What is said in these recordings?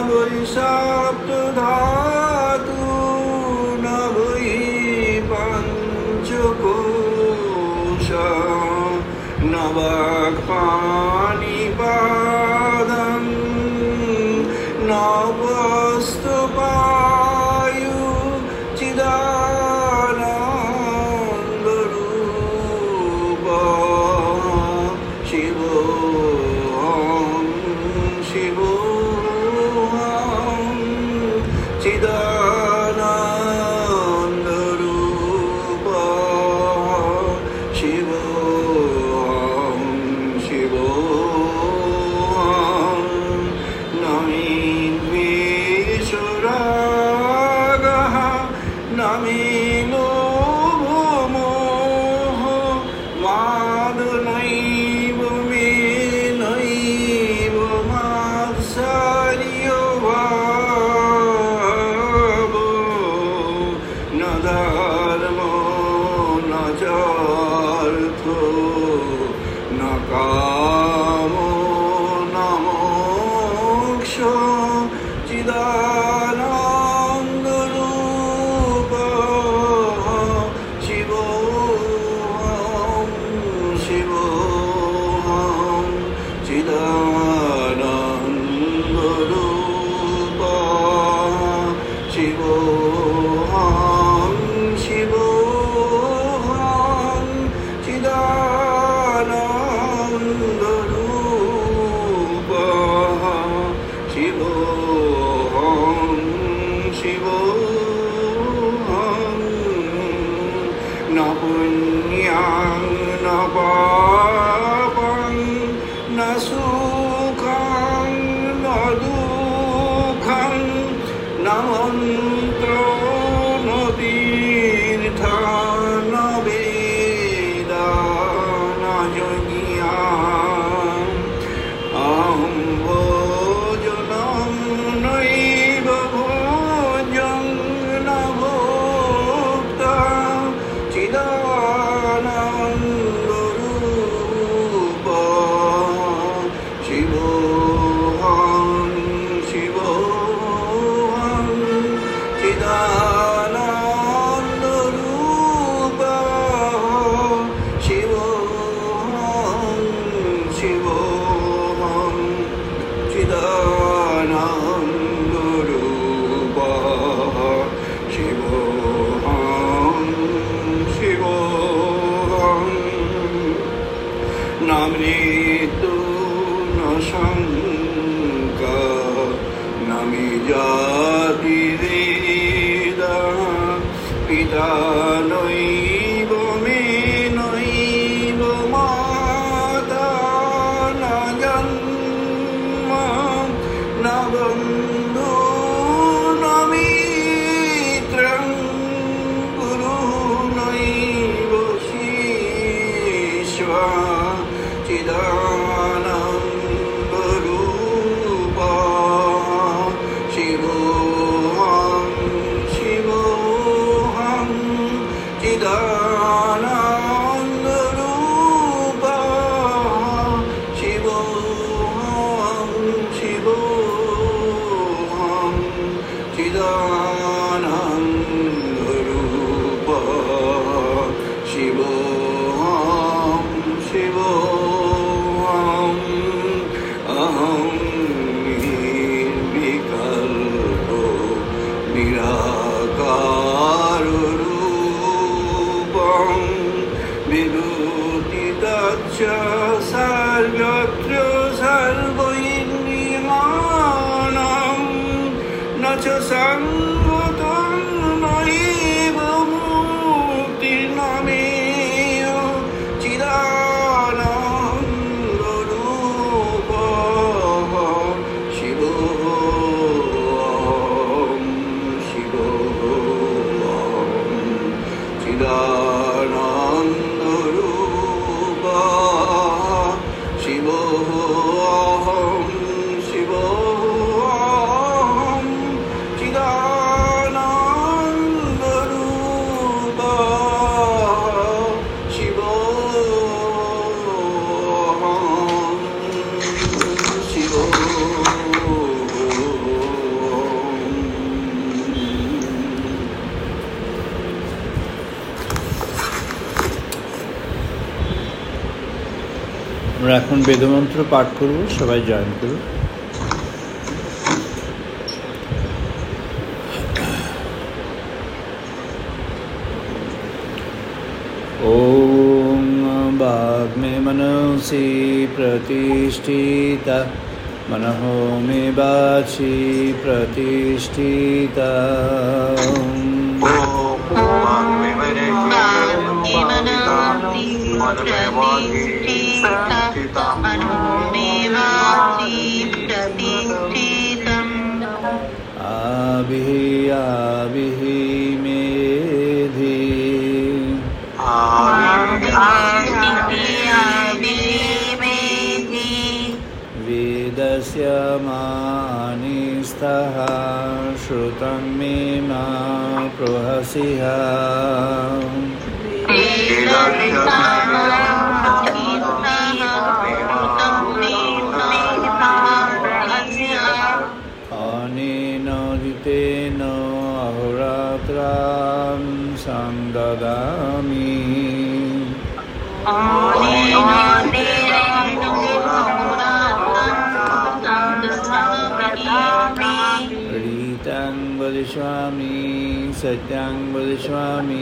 वै सप्तधातु न वै पञ्चकोश न वाक्पाणिपादं न वस्तुपायु चिदानन्दरूप शिवोऽहं शिवोऽहं चिदानन्दरूप शिवोऽहं शिवोऽहं न मे द्वेषरागः न मे लोभमोह मादनैव मे नैव मात्सर्यभावो न धर्मो न चार्थो न कामो न मोक्षो चिदानन्दरूप शिवोऽहं शिवोऽहं चिदानन्दरूप शिवोऽहं शिवोऽहं चिदानन्दरूप शिवोऽहं शिवोऽहं न पुण्यं न पापं न सुखं न दुःखं न मन्त्रो न तीर्थं न वेदा न यज्ञम् अहं भोजनं नैव भोज्यं न भोक्ता चिदानन्दरूप शिवोऽहं शिवोऽहं चिदानन्दरूप शिवोऽहं शिवोऽहं चिदानन्दरूप शिवोऽहं शिवोऽहं न मृत्युः न शङ्का न मे जातिभेदः पिता नैव मे नैव माता न जन्म न बन्धु न मित्रं गुरुः नैव शिष्यः चिदानन्दरूप शिवोऽहं शिवोऽहं चिदानन्दरूप शिवोऽहं शिवोऽहं चिदानन्दरूप शिवोऽहं शिवोऽहं अहं निर्विकल्पो निराकाररूपं विभूतितच्च सर्वत्र सर्वैन्द्रियाणां न च सङ्गतं नैव मुक्तिर्न मे चिदानन्दरूप शिवोऽहं शिवोऽहं चिदानन्दरूप शिवोऽहं शिवोऽहं चिदानन्दरूप আমরা এখন বেদমন্ত্র পাঠ করব, সবাই জয়েন করুন। ওম বাগ্মে মনসি প্রতিষ্ঠিতা मनः मे वाचि प्रतिष्ठिता। आभिः मेधि वेदस्य मानिस्तः श्रुतं मे मा प्रहसिः। अनेन ऋतेन अहोरात्रां संददामि। ऋतं वदिष्यामि सत्यं वदिष्यामि।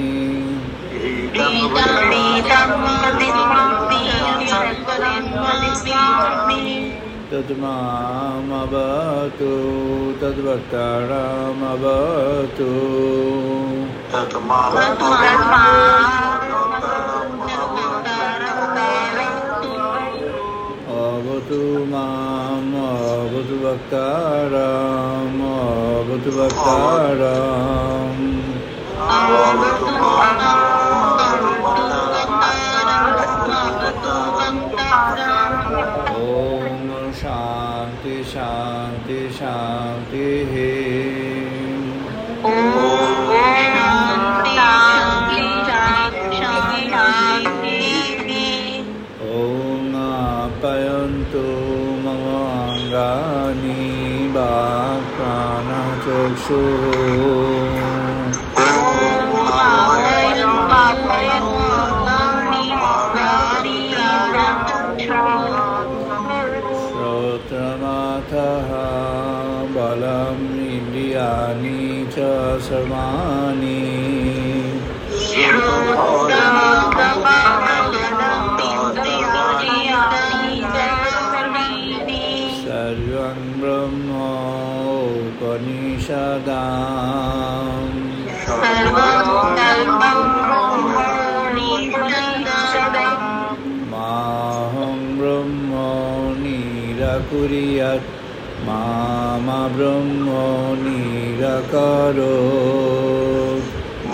तद्मामवतु तद्वक्तारमवतु। अवतु माम् अवतु वक्तारम् अवतु वक्तारम्। ॐ शान्ति शान्ति शान्तिः। आप्यायन्तु मम अङ्गानि वाक्प्राणचक्षुः। श्रोत्रमाथः बलम् इन्द्रियाणि च सर्वाणि। सर्वं ब्रह्म उपनिषदाम्। माहं ब्रह्म निराकुर्यात् मा ब्रह्म निराकरोत्।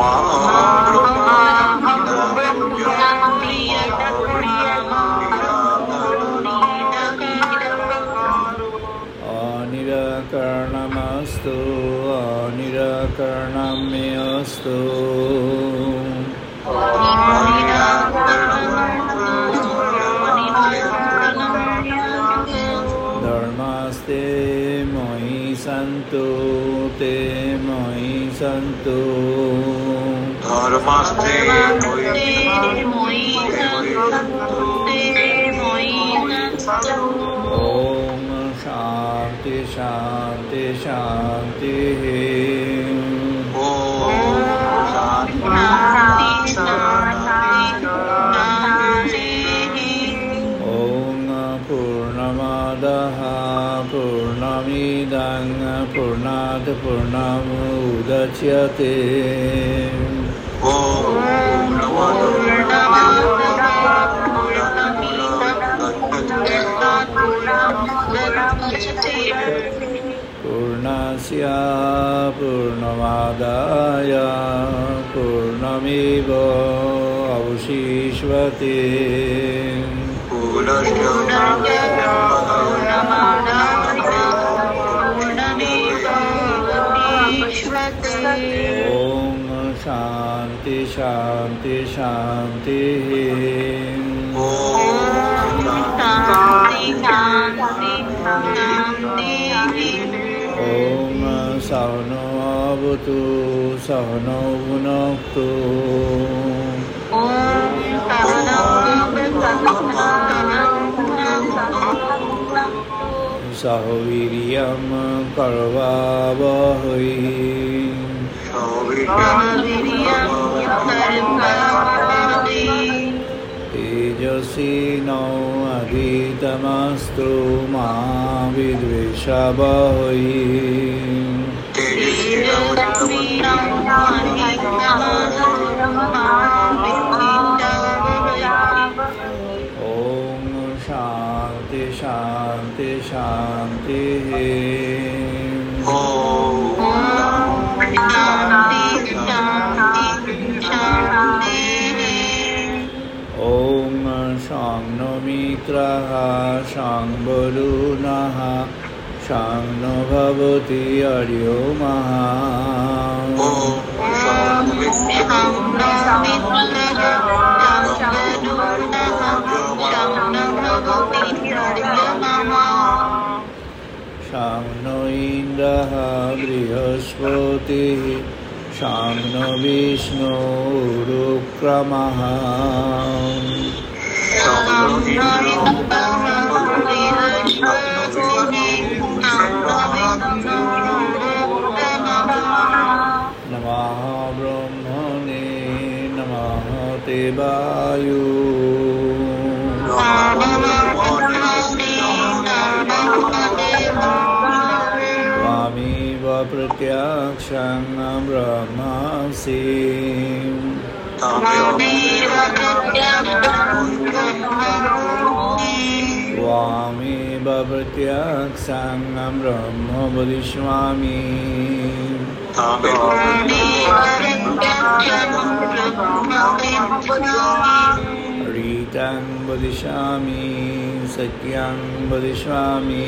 अनिराकरणमस्तु अनिराकरणं मे अस्तु। धर्मस्ते मयि सन्तु ते मयि सन्तु। धर्मस्ते ओम शांति शांति शांतिः। ओम पूर्णमदः पूर्णमिदं पूर्णात् पूर्णमुदच्यते। पूर्णस्य पूर्णमादाय पूर्णमेव अवशिष्यते। ओम शांति शांति शांतिः। ओम सहनो भवतु सहनो भुनक्तु। सह वीर्यं करवावहै तेजस्विनो अधीतमस्तु मा विद्विषावहै ओम शांति शांति शांति। ओम शं नो मित्रः शं वरुणः शं नो भवति अर्योमः शं नो इन्द्रः बृहस्पतिः शं नो विष्णुरुक्रमः नमः ब्रह्मणे नमः देवाय त्वमेव प्रत्यक्षं ब्रह्मासि त्वमेव प्रत्यक्षं ब्रह्म वदिष्यामि ऋतं वदिष्यामि सत्यं वदिष्यामि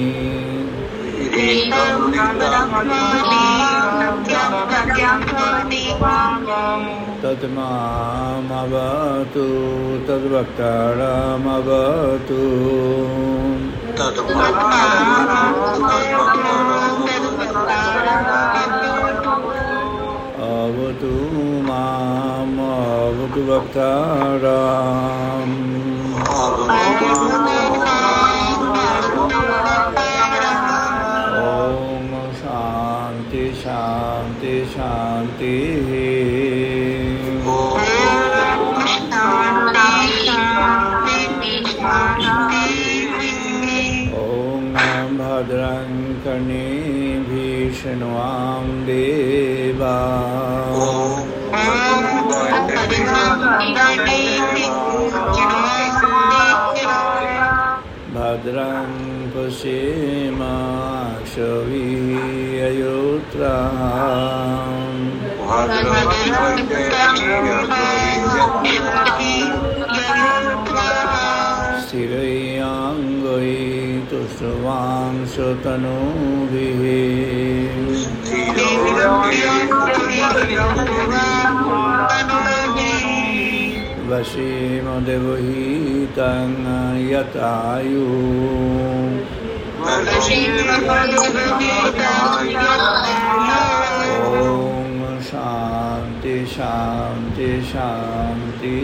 तद्मामवतु तद्वक्तारमवतु अवतु माम् अवतु वक्तारम् ओम शांति शांति शांति। ओम भद्रं कर्णेभिः शृण्वाम देवा भद्रं पश्येमाक्षभिर्यजत्राः स्थिरैरङ्गैः तुष्टुवांशतनूभिः वशीम देवहितं यतायुः ओम शांति शांति शांति।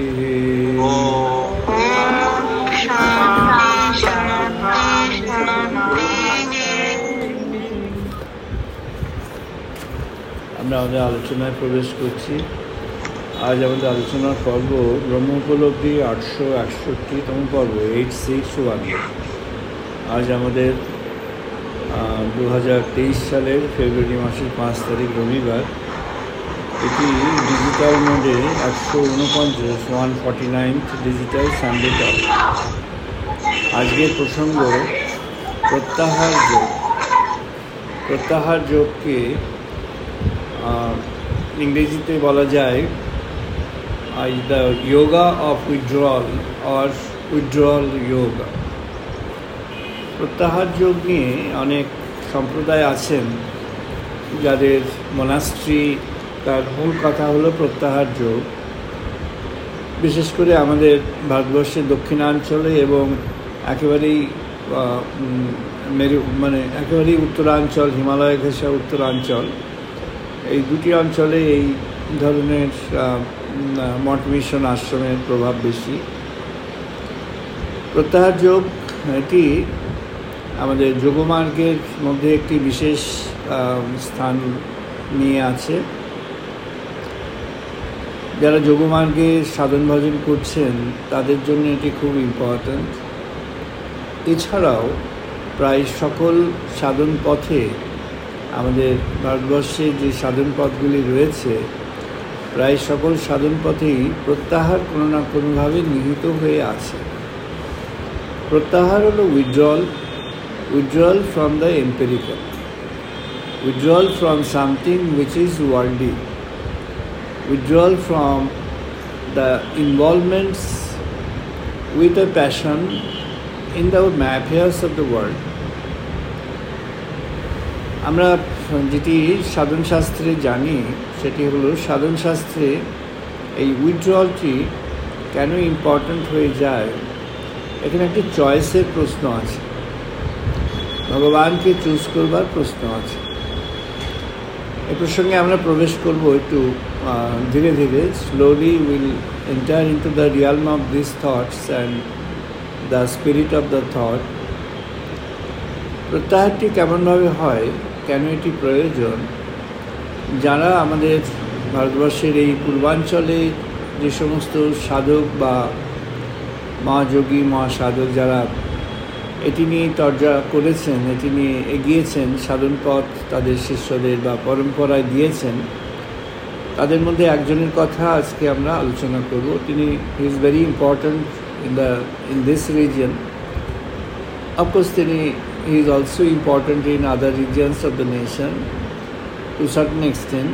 আমরা আমাদের আলোচনায় প্রবেশ করছি। আজ আমাদের আলোচনার পর্ব ব্রহ্ম উপলব্ধি 861তম পর্ব 861। আজ আমাদের 2023 সালের ফেব্রুয়ারি মাসের 5 তারিখ রবিবার। এটি ডিজিটাল মোডে 149th ডিজিটাল সানডে টক। আজকের প্রসঙ্গ প্রত্যাহার যোগ। প্রত্যাহার যোগকে ইংরেজিতে বলা যায় the yoga of withdrawal or withdrawal yoga. প্রত্যাহার যোগ নিয়ে অনেক সম্প্রদায় আছেন যাদের মনাস্ট্রি, তার মূল কথা হলো প্রত্যাহার যোগ। বিশেষ করে আমাদের ভারতবর্ষের দক্ষিণাঞ্চলে এবং একেবারেই একেবারেই উত্তরাঞ্চল, হিমালয় ঘেঁষা উত্তরাঞ্চল, এই দুটি অঞ্চলে এই ধরনের মঠ মিশন আশ্রমের প্রভাব বেশি। প্রত্যাহার যোগ এটি আমাদের যোগমার্গের মধ্যে একটি বিশেষ স্থান নিয়ে আছে। যারা যোগমার্গে সাধন ভজন করছেন তাদের জন্য এটি খুব ইম্পর্ট্যান্ট। এছাড়াও প্রায় সকল সাধন পথে, আমাদের ভারতবর্ষে যে সাধন পথগুলি রয়েছে, প্রায় সকল সাধন পথেই প্রত্যাহার কোনো না কোনোভাবে নিহিত হয়ে আছে। প্রত্যাহার হলো withdrawal from the empirical, withdrawal from something which is worldly, withdrawal from the involvements with a passion in the affairs of the world. আমরা যেটি সাধন শাস্ত্রে জানি সেটি হলো, সাধন শাস্ত্রে এই উইথড্রলটি কেন ইম্পর্ট্যান্ট হয়ে যায়, এখানে একটি চয়েসের প্রশ্ন আছে, ভগবানকে চুজ করবার প্রশ্ন আছে। এই প্রসঙ্গে আমরা প্রবেশ করব একটু ধীরে ধীরে। Slowly will enter into the realm of this thoughts and the spirit of the thought. প্রত্যাহারটি কেমনভাবে হয়, কেন এটি প্রয়োজন, যারা আমাদের ভারতবর্ষের এই পূর্বাঞ্চলে যে সমস্ত সাধক বা মহাযোগী মহাসাধক যারা এটি নিয়ে চর্চা করেছেন, এটি নিয়ে এগিয়েছেন, সাধন পথ তাদের শিষ্যদের বা পরম্পরায় দিয়েছেন, তাদের মধ্যে একজনের কথা আজকে আমরা আলোচনা করব। তিনি is very important in this region. Of course তিনি he is also important in other regions of the nation to a certain extent.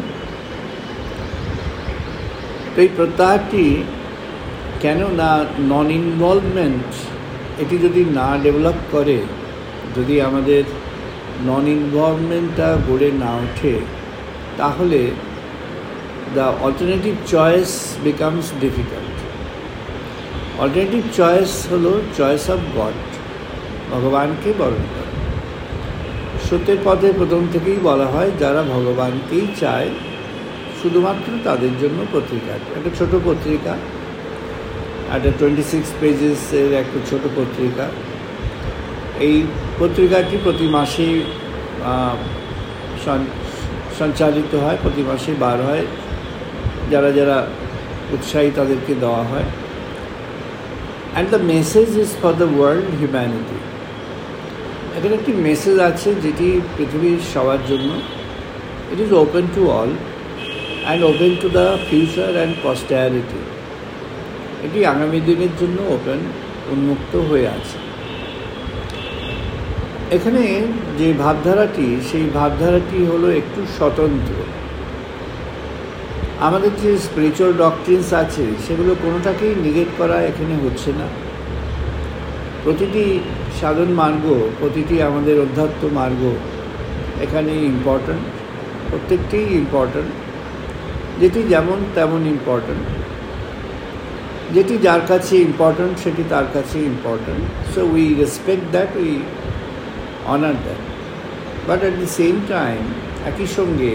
তো এই প্রত্যাহারটি কেন না, নন ইনভলভমেন্ট এটি যদি না ডেভেলপ করে, যদি আমাদের নন ইনভলভমেন্টটা গড়ে না ওঠে, তাহলে the alternative choice becomes difficult. Alternative choice হলো চয়েস অফ গড, ভগবানকে বরণ করা। সত্যের পথে প্রথম থেকেই বলা হয় যারা ভগবানকেই চায় শুধুমাত্র তাদের জন্য পত্রিকা। একটা ছোট পত্রিকা, একটা 26 পেজেসের একটা ছোট পত্রিকা। এই পত্রিকাটি প্রতি মাসেই সঞ্চালিত হয়, প্রতি মাসে বার হয়। যারা যারা উৎসাহী তাদেরকে দেওয়া হয়। And the message is for the world humanity. এখানে একটি মেসেজ আছে যেটি পৃথিবীর সবার জন্য। It is open to all and open to the future and posterity. এটি আগামী দিনের জন্য উন্মুক্ত হয়ে আছে। এখানে যে ভাবধারাটি, সেই ভাবধারাটি হলো একটু স্বতন্ত্র। আমাদের যে স্পিরিচুয়াল ডক্ট্রিনস আছে সেগুলো কোনোটাকেই নেগেট করা এখানে হচ্ছে না। প্রতিটি সাধন মার্গ, প্রতিটি আমাদের অধ্যাত্ম মার্গ এখানে ইম্পর্ট্যান্ট, প্রত্যেকটিই ইম্পর্ট্যান্ট। যেটি যেমন তেমন ইম্পর্ট্যান্ট, যেটি যার কাছে ইম্পর্ট্যান্ট সেটি তার কাছে important. So we respect that, we honour that. But at the same time একই সঙ্গে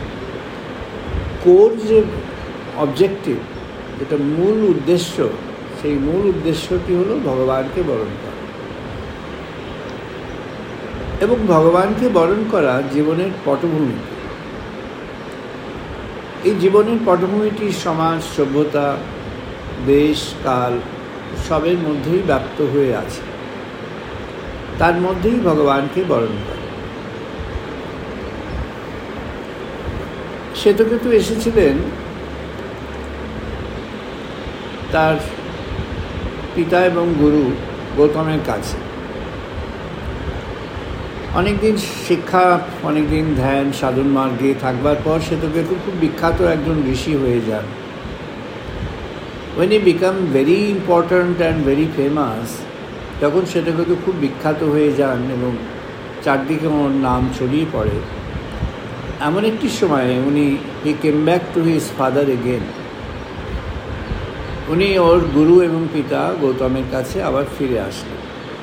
কোর যে অবজেক্টিভ, যেটা মূল উদ্দেশ্য, সেই মূল উদ্দেশ্যটি হলো ভগবানকে বরণ করা। এবং ভগবানকে বরণ করা জীবনের পটভূমি। এই জীবনের পটভূমিটি সমাজ, সভ্যতা, দেশ, কাল সবের মধ্যেই ব্যাপ্ত হয়ে আছে। তার মধ্যেই ভগবানকে বরণ করা। শ্বেতকেতু এসেছিলেন তার পিতা এবং গুরু গৌতমের কাছে। অনেকদিন শিক্ষা, অনেকদিন ধ্যান সাধন মার্গে থাকবার পর শ্বেতকেতু খুব বিখ্যাত একজন ঋষি হয়ে যান। when he become very important and very famous, তখন শ্বেতকেতু খুব বিখ্যাত হয়ে যান এবং চারদিকে ওর নাম ছড়িয়ে পড়ে। এমন একটি সময়ে he came back to his father again. উনি ওর গুরু এবং পিতা গৌতমের কাছে আবার ফিরে আসলেন।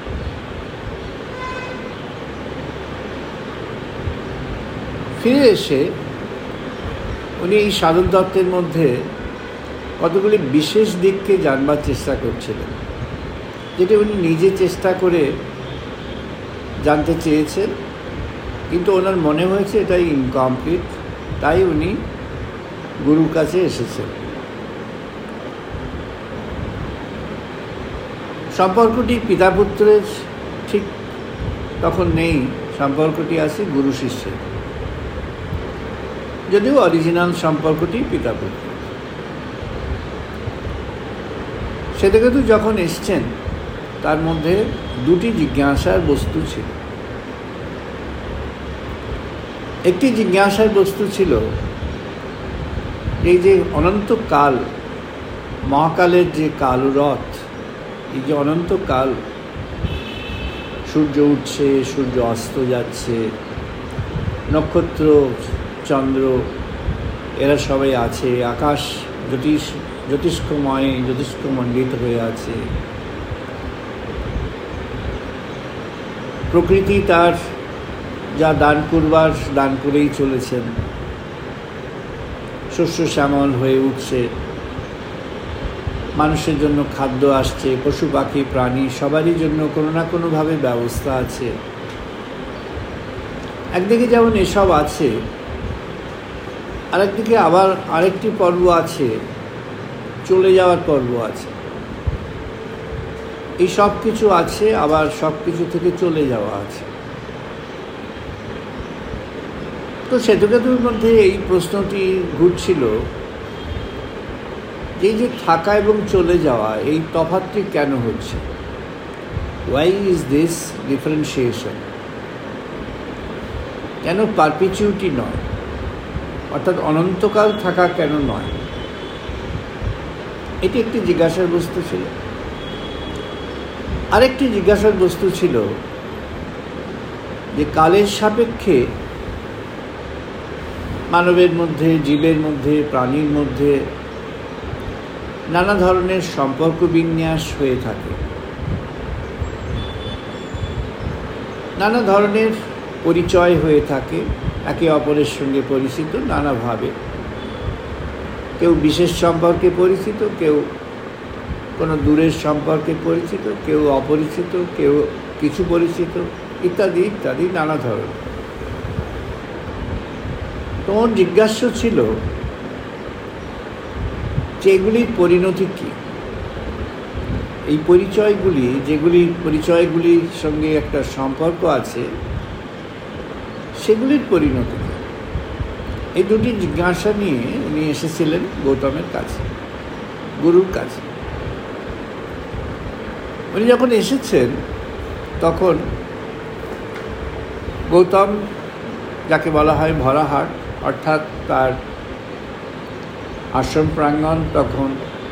ফিরে এসে উনি এই সাধন তত্ত্বের মধ্যে কতগুলি বিশেষ দিককে জানবার চেষ্টা করছিলেন, যেটা উনি নিজে চেষ্টা করে জানতে চেয়েছেন, কিন্তু ওনার মনে হয়েছে এটাই ইনকমপ্লিট, তাই উনি গুরুর কাছে এসেছেন। সম্পর্কটি পিতা পুত্রের ঠিক তখন নেই, সম্পর্কটি আছে গুরু শিষ্যের, যদিও অরিজিনাল সম্পর্কটি পিতা পুত্র। শ্বেতকেতু যখন এসছেন তার মধ্যে দুটি জিজ্ঞাসার বস্তু ছিল। একটি জিজ্ঞাসার বস্তু ছিল এই যে অনন্তকাল, মহাকালের যে কালরথ, এই যে অনন্তকাল, সূর্য উঠছে, সূর্য অস্ত যাচ্ছে, নক্ষত্র চন্দ্র এরা সবাই আছে, আকাশ জ্যোতিষ্কমণ্ডিত হয়ে আছে, প্রকৃতি তার যা দান করবার দান করেই চলেছেন, শস্য শ্যামল হয়ে উঠছে, মানুষের জন্য খাদ্য আসছে, পশু পাখি প্রাণী সবারই জন্য কোনো না কোনোভাবে ব্যবস্থা আছে। একদিকে যেমন এসব আছে, আরেকদিকে আবার আরেকটি পর্ব আছে, চলে যাওয়ার পর্ব আছে। এই সব কিছু আছে, আবার সব কিছু থেকে চলে যাওয়া আছে। তো শ্বেতকেতুর মধ্যে এই প্রশ্নটি ঘুরছিল, এই যে থাকা এবং চলে যাওয়া, এই তফাৎটি কেন হচ্ছে? Why is this differentiation? কেন পারপিচুইটি নয়, অর্থাৎ অনন্তকাল থাকা কেন নয়? এটি একটি জিজ্ঞাসার বস্তু ছিল। আরেকটি জিজ্ঞাসার বস্তু ছিল যে কালের সাপেক্ষে মানবের মধ্যে, জীবের মধ্যে, প্রাণীর মধ্যে নানা ধরনের সম্পর্ক বিন্যাস হয়ে থাকে, নানা ধরনের পরিচয় হয়ে থাকে, একে অপরের সঙ্গে পরিচিত নানাভাবে। কেউ বিশেষ সম্পর্কে পরিচিত, কেউ কোনো দূরের সম্পর্কে পরিচিত, কেউ অপরিচিত, কেউ কিছু পরিচিত, ইত্যাদি ইত্যাদি নানা ধরনের। তোমার জিজ্ঞাস্য ছিল যে এগুলির পরিণতি কী? এই পরিচয়গুলি, যেগুলি পরিচয়গুলির সঙ্গে একটা সম্পর্ক আছে, সেগুলির পরিণতি কী? এই দুটি জিজ্ঞাসা নিয়ে উনি এসেছিলেন গৌতমের কাছে, গুরুর কাছে। উনি যখন এসেছেন তখন গৌতম, যাকে বলা হয় ভরাহাট, অর্থাৎ তার আশ্রম প্রাঙ্গণ, তখন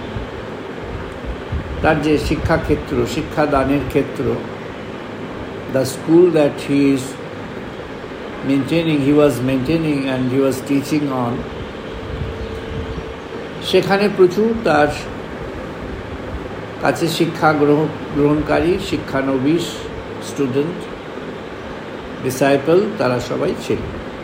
তার যে শিক্ষাক্ষেত্র, শিক্ষাদানের ক্ষেত্র, the school that he is he was maintaining and he was teaching on, সেখানে প্রচুর তার কাছে শিক্ষা গ্রহণকারী, শিক্ষানবিশ, স্টুডেন্ট, ডিসাইপল, তারা সবাই ছিল।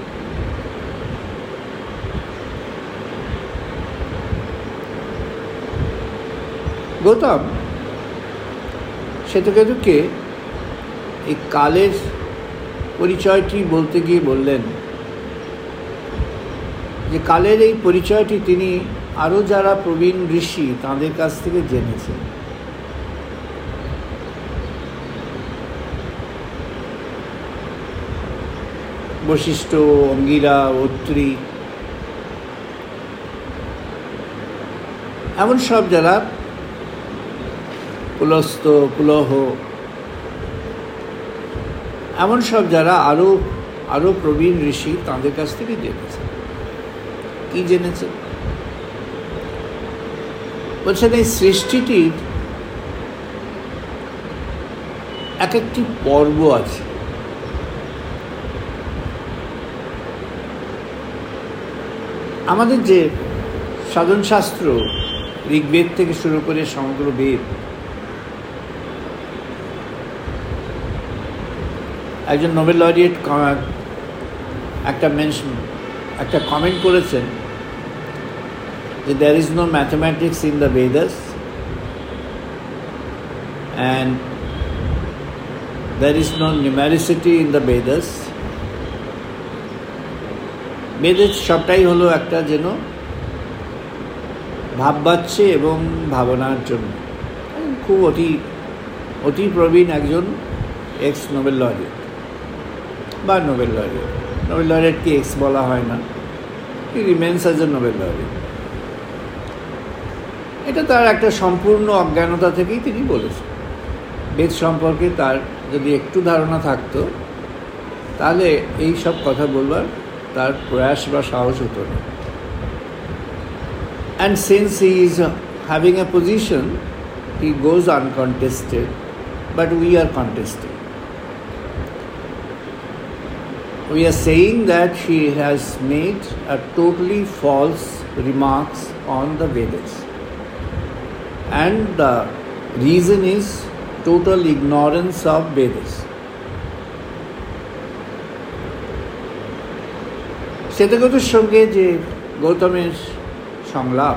গৌতম শ্বেতকেতুকে এই কালের পরিচয়টি বলতে গিয়ে বললেন যে কালের এই পরিচয়টি তিনি আরও যারা প্রবীণ ঋষি তাঁদের কাছ থেকে জেনেছেন। বশিষ্ঠ, অঙ্গিরা, অত্রি, এমন সব যারা, পুলস্ত, পুলহ, এমন সব যারা আরও প্রবীণ ঋষি তাঁদের কাছ থেকে জেনেছেন। কি জেনেছেন? বলছেন এই সৃষ্টিটির এক একটি পর্ব আছে। আমাদের যে সাধনশাস্ত্র, ঋগ্বেদ থেকে শুরু করে সমগ্র বেদ, একজন নোবেল লরিয়েট একটা কমেন্ট করেছেন যে there is no mathematics in the Vedas and There is no numericity in the Vedas. বেদের সবটাই হলো একটা যেন ভাববাচ্যে এবং ভাবনার জন্য। খুব অতি প্রবীণ একজন এক্স নোবেল লরিয়েট বা নোবেল লরিয়েটকে এক্স বলা হয় না, he remains as a Nobel laureate. এটা তার একটা সম্পূর্ণ অজ্ঞানতা থেকেই তিনি বলেছেন। বেদ সম্পর্কে তার যদি একটু ধারণা থাকতো তাহলে এই সব কথা বলবার তার প্রয়াস বা সাহস হতো না। And since he is having a position, he goes uncontested, but we are contesting. We are saying that he has made a totally false remarks on the Vedas. And the reason is total ignorance of Vedas. শ্বেতকেতুর সঙ্গে যে গৌতমের সংলাপ,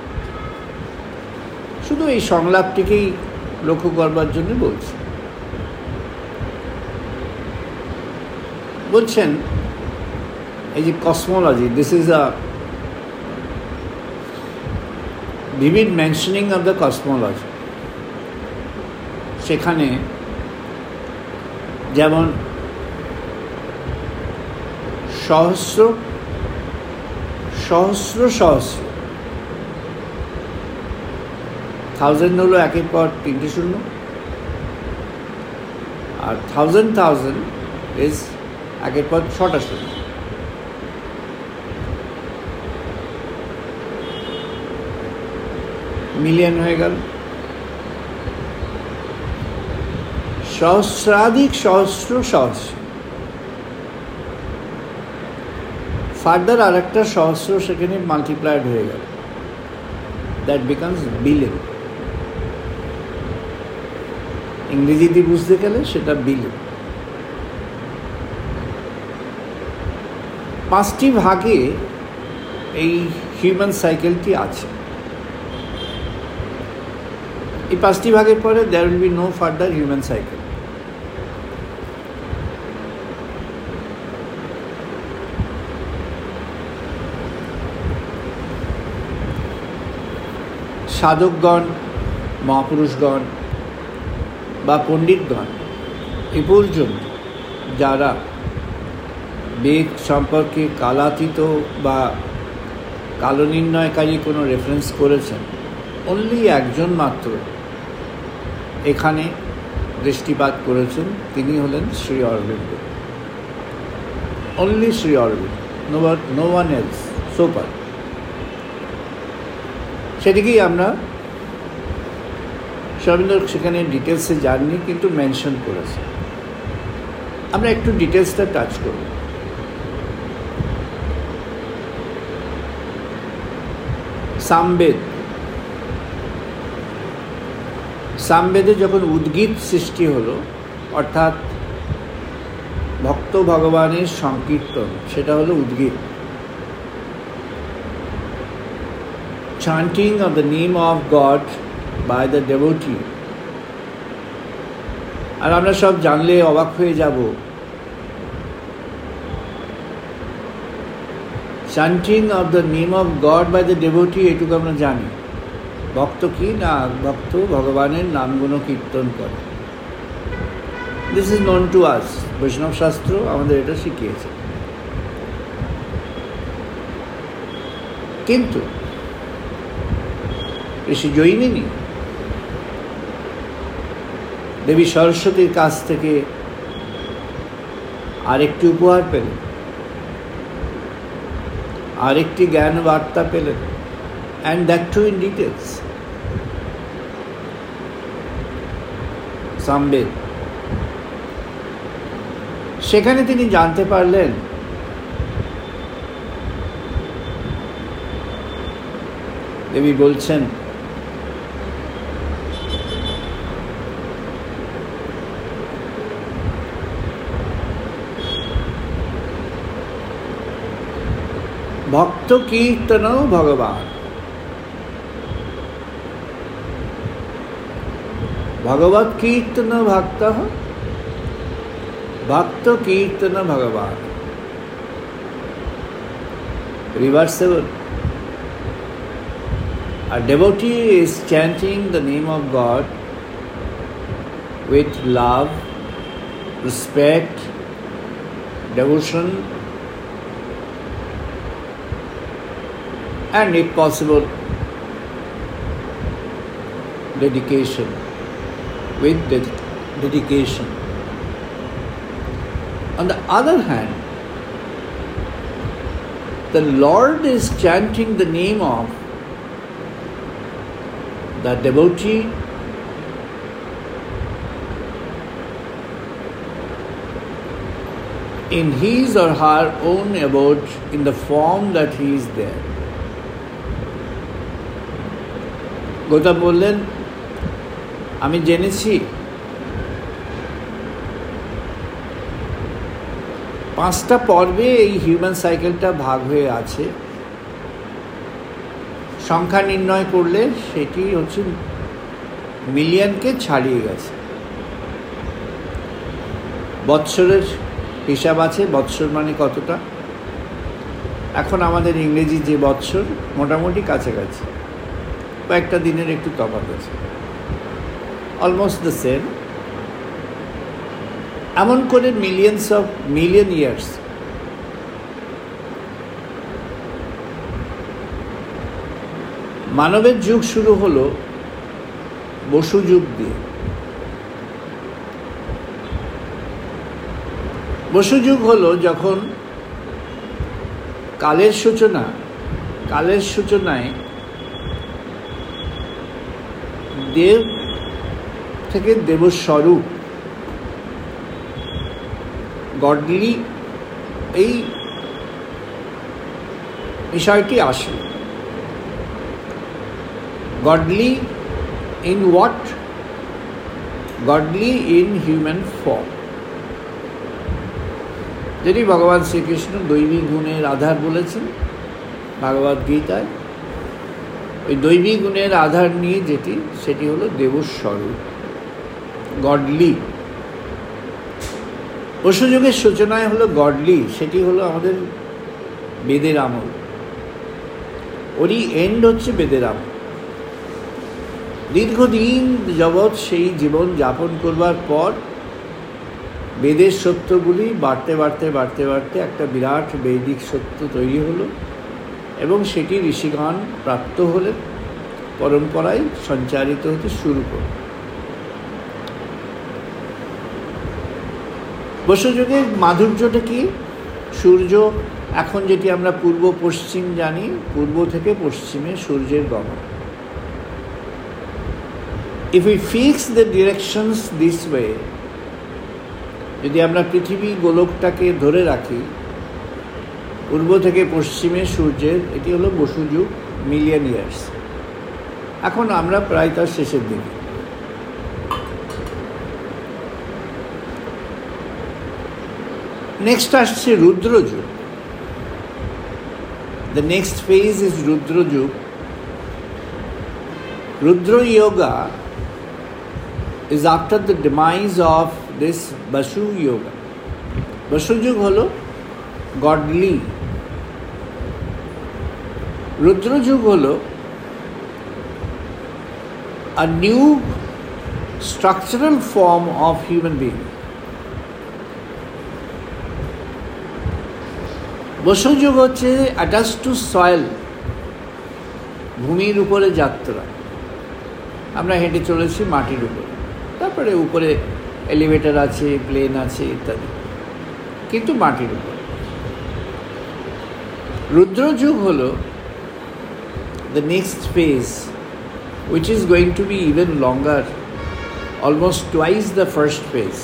শুধু এই সংলাপটিকেই লক্ষ্য করবার জন্য বলছেন এই যে cosmology, this is a vivid mentioning of the cosmology. সেখানে যেমন সহস্র সহস্র সহস্র, থাউজেন্ড হলো একের পর 3টে শূন্য, আর থাউজেন্ড ইজ একের পর 6টা শূন্য। মিলিয়ন হয়ে গেল। সহস্রাধিক সহস্র সহস্র, ফার্দার আর একটা সহস্র সেখানে মাল্টিপ্লাইড হয়ে গেল, দ্যাট বিকামস বিলিয়ন। ইংরেজিতে বুঝতে গেলে সেটা বিলিয়ন। 5টি ভাগে এই হিউম্যান সাইকেলটি আছে। এই 5টি ভাগের পরে there will be no further human cycle. সাধকগণ, মহাপুরুষগণ বা পণ্ডিতগণ এ পর্যন্ত যারা বেদ সম্পর্কে কালাতীত বা কালনির্ণয়কারী কোনো রেফারেন্স করেছেন, অনলি একজন মাত্র এখানে দৃষ্টিপাত করেছেন, তিনি হলেন Shri Aurobindo. Only Shri Aurobindo, no one else so far. সেদিকেই আমরা অরবিন্দ সেখানে ডিটেলসে যাননি, কিন্তু মেনশন করেছে। আমরা একটু ডিটেলসটা টাচ করব। সামবেদে যখন উদ্গীত সৃষ্টি হলো, অর্থাৎ ভক্ত ভগবানের সংকীর্তন, সেটা হলো উদ্গীত। chanting of the name of God by the devotee। আর আমরা সব জানলে অবাক হয়ে যাব, chanting of the name of God by the devotee এটুকু আমরা জানি। ভক্ত কি না, ভক্ত ভগবানের নামগুণ কীর্তন করে। This is known to us. বৈষ্ণব শাস্ত্র আমাদের এটা শিখিয়েছে। কিন্তু ঋষি জৈমিনী দেবী সরস্বতীর কাছ থেকে আরেকটি উপহার পেলেন, আরেকটি জ্ঞান বার্তা পেলেন, and that too in details. Samaveda, সেখানে তিনি জানতে পারলেন দেবী বলছেন ভক্ত কীর্তন ভগবান, ভগবৎ কীর্তন ভক্ত Bhakta Kirtana Bhagavan. Reversible. A devotee is chanting the name of God with love, respect, devotion, and if possible, dedication, with dedication. On the other hand, the Lord is chanting the name of the devotee in his or her own abode in the form that he is there. Gautam বললেন, আমি জেনেছি 5টা পর্বে এই human সাইকেলটা ভাগ হয়ে আছে। সংখ্যা নির্ণয় করলে সেটি হচ্ছে মিলিয়নকে ছাড়িয়ে গেছে। বৎসরের হিসাব আছে, বৎসর মানে কতটা। এখন আমাদের ইংরেজি যে বৎসর মোটামুটি কাছাকাছি, কয়েকটা দিনের একটু তফাৎ আছে, অলমোস্ট দ্য সেম। এমন করে মিলিয়ন ইয়ার্স। মানবের যুগ শুরু হলো বসু যুগ দিয়ে। বসু যুগ হলো যখন কালের সূচনায় দেব থেকে দেবস্বরূপ গডলি এই বিষয়টি আসে। Godly in what? Godly in human form. যেটি ভগবান শ্রীকৃষ্ণ দৈবী গুণের আধার বলেছেন ভাগবত গীতায়, ওই দৈবী গুণের আধার নিয়ে সেটি হলো দেবস্বরূপ, গডলি। বসুযুগের সূচনায় হলো গডলি, সেটি হলো আমাদের বেদের আমল, ওরই এন্ড হচ্ছে বেদের আমল। দীর্ঘদিন যাবৎ সেই জীবন যাপন করবার পর বেদের সত্যগুলি বাড়তে একটা বিরাট বৈদিক সত্য তৈরি হলো এবং সেটি ঋষিগণ প্রাপ্ত হলেন, পরম্পরায় সঞ্চারিত হতে শুরু করল। বসুযুগের মাধুর্যটা কি? সূর্য এখন যেটি আমরা পূর্ব পশ্চিম জানি, পূর্ব থেকে পশ্চিমে সূর্যের গমন। If we fix the directions this way, যদি আমরা পৃথিবী গোলকটাকে ধরে রাখি পূর্ব থেকে পশ্চিমে সূর্যের, এটি হলো বসুযুগ, মিলিয়ন ইয়ার্স। এখন আমরা প্রায় তার শেষের দিকে। নেক্সট আসছে রুদ্রযুগ। দ্য নেক্সট ফেজ ইজ রুদ্রযুগ। Rudra yoga is after the demise of this Basu yoga. Basu যুগ হলো godly, Rudra যুগ হলো a new structural form of human being. Basu যুগ হচ্ছে অ্যাটাচ টু সয়েল, ভূমির উপরে যাত্রা। আমরা হেঁটে চলেছি মাটির উপরে, তারপরে উপরে এলিভেটর আছে, প্লেন আছে ইত্যাদি, কিন্তু মাটির উপরে। রুদ্র যুগ হলো the next phase, which is going to be even longer, almost twice the first phase.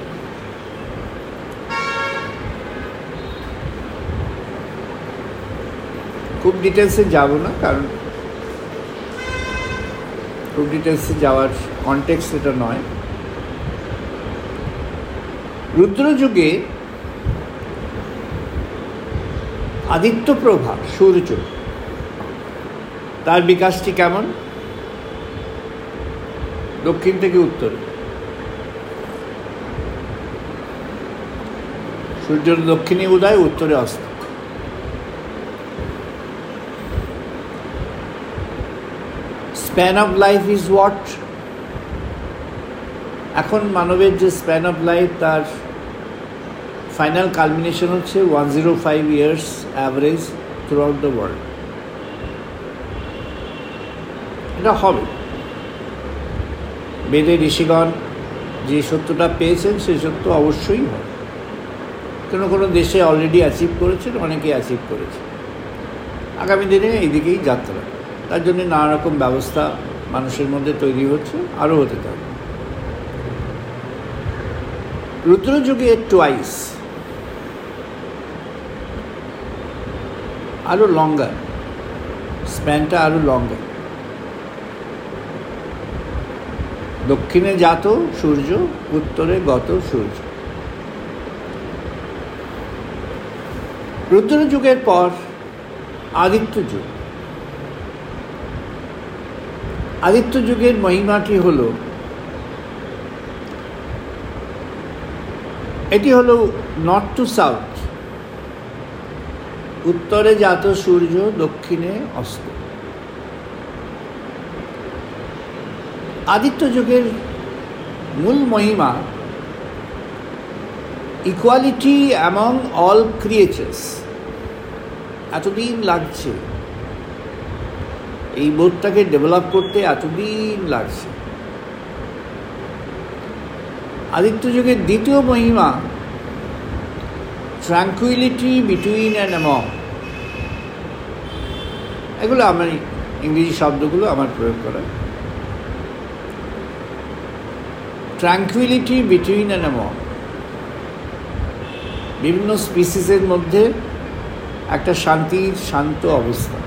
খুব ডিটেলসে যাব না, কারণ খুব ডিটেলসে যাওয়ার কনটেক্সট এটা নয়। রুদ্র যুগে আদিত্য প্রভা, সূর্য, তার বিকাশটি কেমন? দক্ষিণ থেকে উত্তরে। সূর্যের দক্ষিণে উদয়, উত্তরে অস্ত। Span of life is what? এখন মানবের যে স্প্যান অফ লাইফ, তার ফাইনাল কালমিনেশন হচ্ছে 105 years average throughout the world. এটা হবে। বেদে ঋষিগণ যে সত্যটা পেয়েছেন সেই সত্য অবশ্যই হবে। কোনো কোনো দেশে অলরেডি অ্যাচিভ করেছেন, অনেকেই অ্যাচিভ করেছে। আগামী দিনে এইদিকেই যাত্রা। তার জন্য নানা রকম ব্যবস্থা মানুষের মধ্যে তৈরি হচ্ছে, আরও হতে থাকবে। রুদ্রযুগে টোয়াইস, আরও লঙ্গার, স্প্যানটা আরও লঙ্গার। দক্ষিণে জাত সূর্য, উত্তরে গত সূর্য। রুদ্র যুগের পর আদিত্য যুগ। আদিত্য যুগের মহিমাটি হল, এটি হল নর্থ টু সাউথ, উত্তরে জাত সূর্য, দক্ষিণে অস্ত। আদিত্য যুগের মূল মহিমা ইকুয়ালিটি অ্যামং অল ক্রিয়েচার্স। এতদিন লাগছে এই বোধটাকে ডেভেলপ করতে, এতদিন লাগছে। আদিত্য যুগের দ্বিতীয় মহিমা ট্র্যাঙ্কুইলিটি বিটুইন অ্যান্ড অ্যামং। এগুলো আমার ইংরেজি শব্দগুলো আমার প্রয়োগ করা। ট্র্যাঙ্কুইলিটি বিটুইন অ্যান্ড অ্যামং, বিভিন্ন স্পিসিসের মধ্যে একটা শান্তির শান্ত অবস্থা।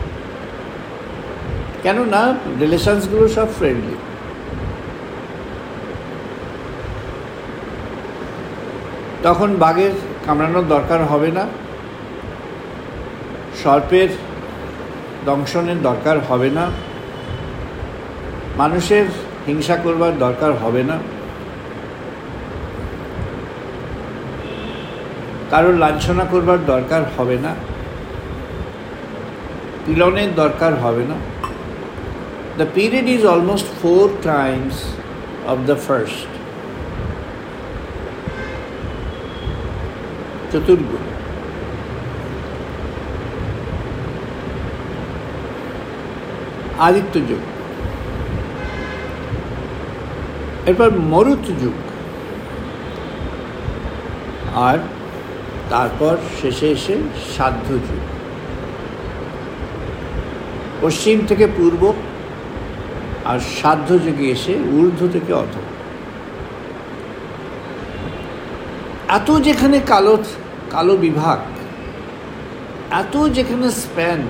কেননা রিলেশনসগুলো সব ফ্রেন্ডলি। তখন বাঘের কামড়ানোর দরকার হবে না, সর্পের দংশনের দরকার হবে না, মানুষের হিংসা করবার দরকার হবে না, কারোর লাঞ্ছনা করবার দরকার হবে না, পীড়নের দরকার হবে না। The period is almost 4 times of the first. চতুর্গুণ। Aditya যুগ, এরপর মরুত যুগ, আর তারপর শেষে এসে সাধ্য যুগ। পশ্চিম থেকে পূর্ব, আর সাধ্য যুগে এসে ঊর্ধ্ব থেকে অধ। এত যেখানে কালো বিভাগ, এত যেখানে স্প্যান,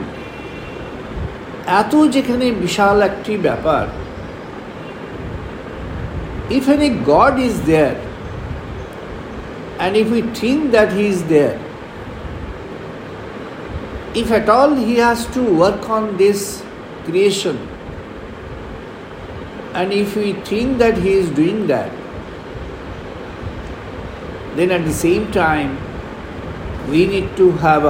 এত যেখানে বিশাল একটি ব্যাপার। If any God is there, and if we think that He is there, if at all He has to work on this creation, and if we think that He is doing that, then at the same time we need to have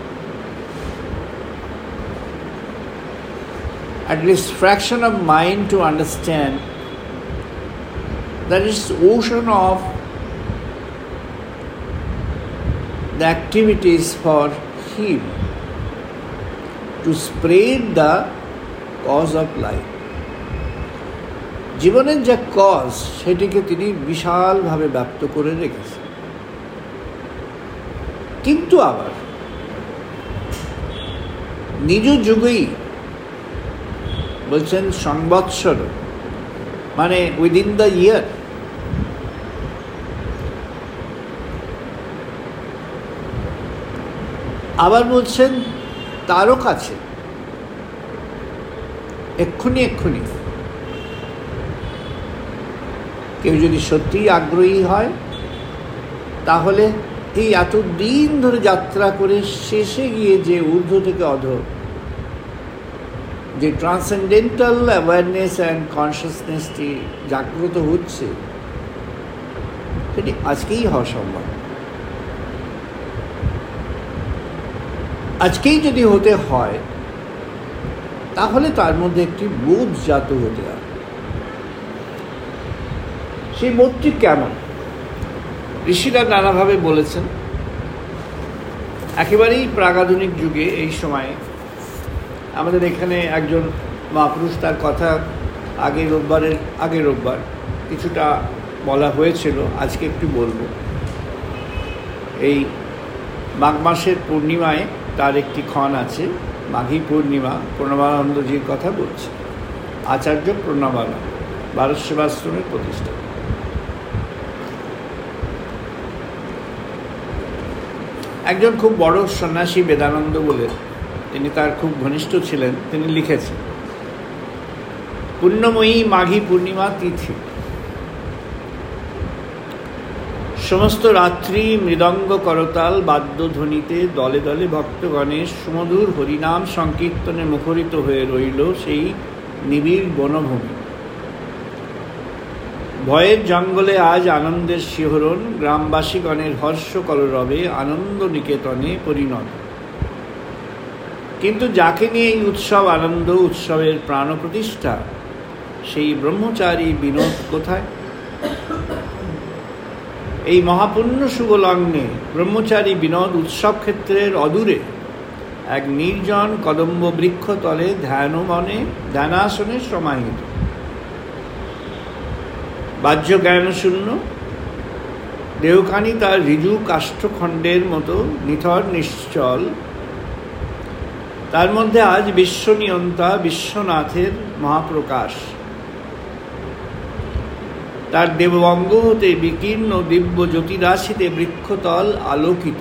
at least fraction of mind to understand that it's ocean of the activities for Him to spread the cause of life. জীবনের যে cause, সেটিকে তিনি বিশালভাবে ব্যাপ্ত করে রেখেছেন। কিন্তু আবার নিজ যুগেই বলছেন সংবৎসর, মানে উইদিন দ্য ইয়ার। আবার বলছেন তারও কাছে, এক্ষুনি। কেউ যদি সত্যিই আগ্রহী হয়, তাহলে এই এতদিন ধরে যাত্রা করে শেষে গিয়ে যে ঊর্ধ্ব থেকে অধ, যে ট্রান্সেন্ডেন্টাল অ্যাওয়ারনেস অ্যান্ড কনসিয়াসনেসটি জাগ্রত হচ্ছে, সেটি আজকেই হওয়া সম্ভব। আজকেই যদি হতে হয় তাহলে তার মধ্যে একটি বোধ জাত হতে হবে। সেই বোধটি কেমন? ঋষিরা নানাভাবে বলেছেন। একেবারেই প্রাগাধুনিক যুগে এই সময়ে আমাদের এখানে একজন মহাপুরুষ, তার কথা আগের রোববার কিছুটা বলা হয়েছিল, আজকে একটু বলবো। এই মাঘ মাসের পূর্ণিমায় তার একটি ক্ষণ আছে, মাঘী পূর্ণিমা, প্রণবানন্দজির কথা বলছে। আচার্য প্রণবানন্দ, ভারত সেবাশ্রমের প্রতিষ্ঠা। একজন খুব বড় সন্ন্যাসী বেদানন্দ বলে, তিনি তার খুব ঘনিষ্ঠ ছিলেন, তিনি লিখেছেন, পুণ্যময়ী মাঘী পূর্ণিমা তিথি, সমস্ত রাত্রি মৃদঙ্গ করতাল বাদ্যধ্বনিতে দলে দলে ভক্তগণের সুমধুর হরিনাম সংকীর্তনে মুখরিত হয়ে রইল সেই নিবিড় বনভূমি। ভয়ের জঙ্গলে আজ আনন্দের শিহরণ, গ্রামবাসীগণের হর্ষ কলরবে আনন্দ নিকেতনে পরিণত। কিন্তু যাকে নিয়ে এই উৎসব আনন্দ, উৎসবের প্রাণ প্রতিষ্ঠা, সেই ব্রহ্মচারী বিনোদ কোথায়? এই মহাপুণ্য শুভ লগ্নে ব্রহ্মচারী বিনোদ উৎসব ক্ষেত্রের অদূরে এক নির্জন কদম্ব বৃক্ষ তলে ধ্যানাসনে সমাহিত, বাহ্য জ্ঞান শূন্য, দেহখানি তার ঋজু কাষ্ঠখণ্ডের মতো নিথর নিশ্চল। তার মধ্যে আজ বিশ্বনিয়ন্তা বিশ্বনাথের মহাপ্রকাশ। তার দেবঙ্গ হতে বিকীর্ণ দিব্য জ্যোতিরাশিতে বৃক্ষতল আলোকিত।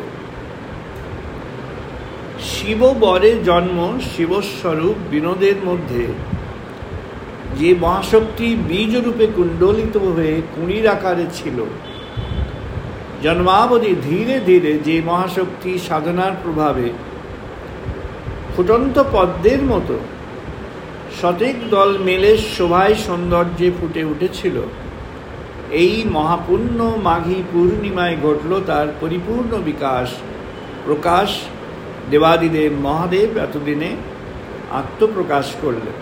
শিব বরে জন্ম, শিবস্বরূপ বিনোদের মধ্যে যে মহাশক্তি বীজরূপে কুণ্ডলিত হয়ে কুঁড়ির আকারে ছিল, জন্মাবধি ধীরে ধীরে যে মহাশক্তি সাধনার প্রভাবে ফুটন্ত পদ্মের মতো শতেক দল মেলে শোভায় সৌন্দর্যে ফুটে উঠেছিল, এই মহাপুণ্য মাঘী পূর্ণিমায় ঘটল তার পরিপূর্ণ বিকাশ, প্রকাশ। দেবাদিদেব মহাদেব এতদিনে আত্মপ্রকাশ করলেন।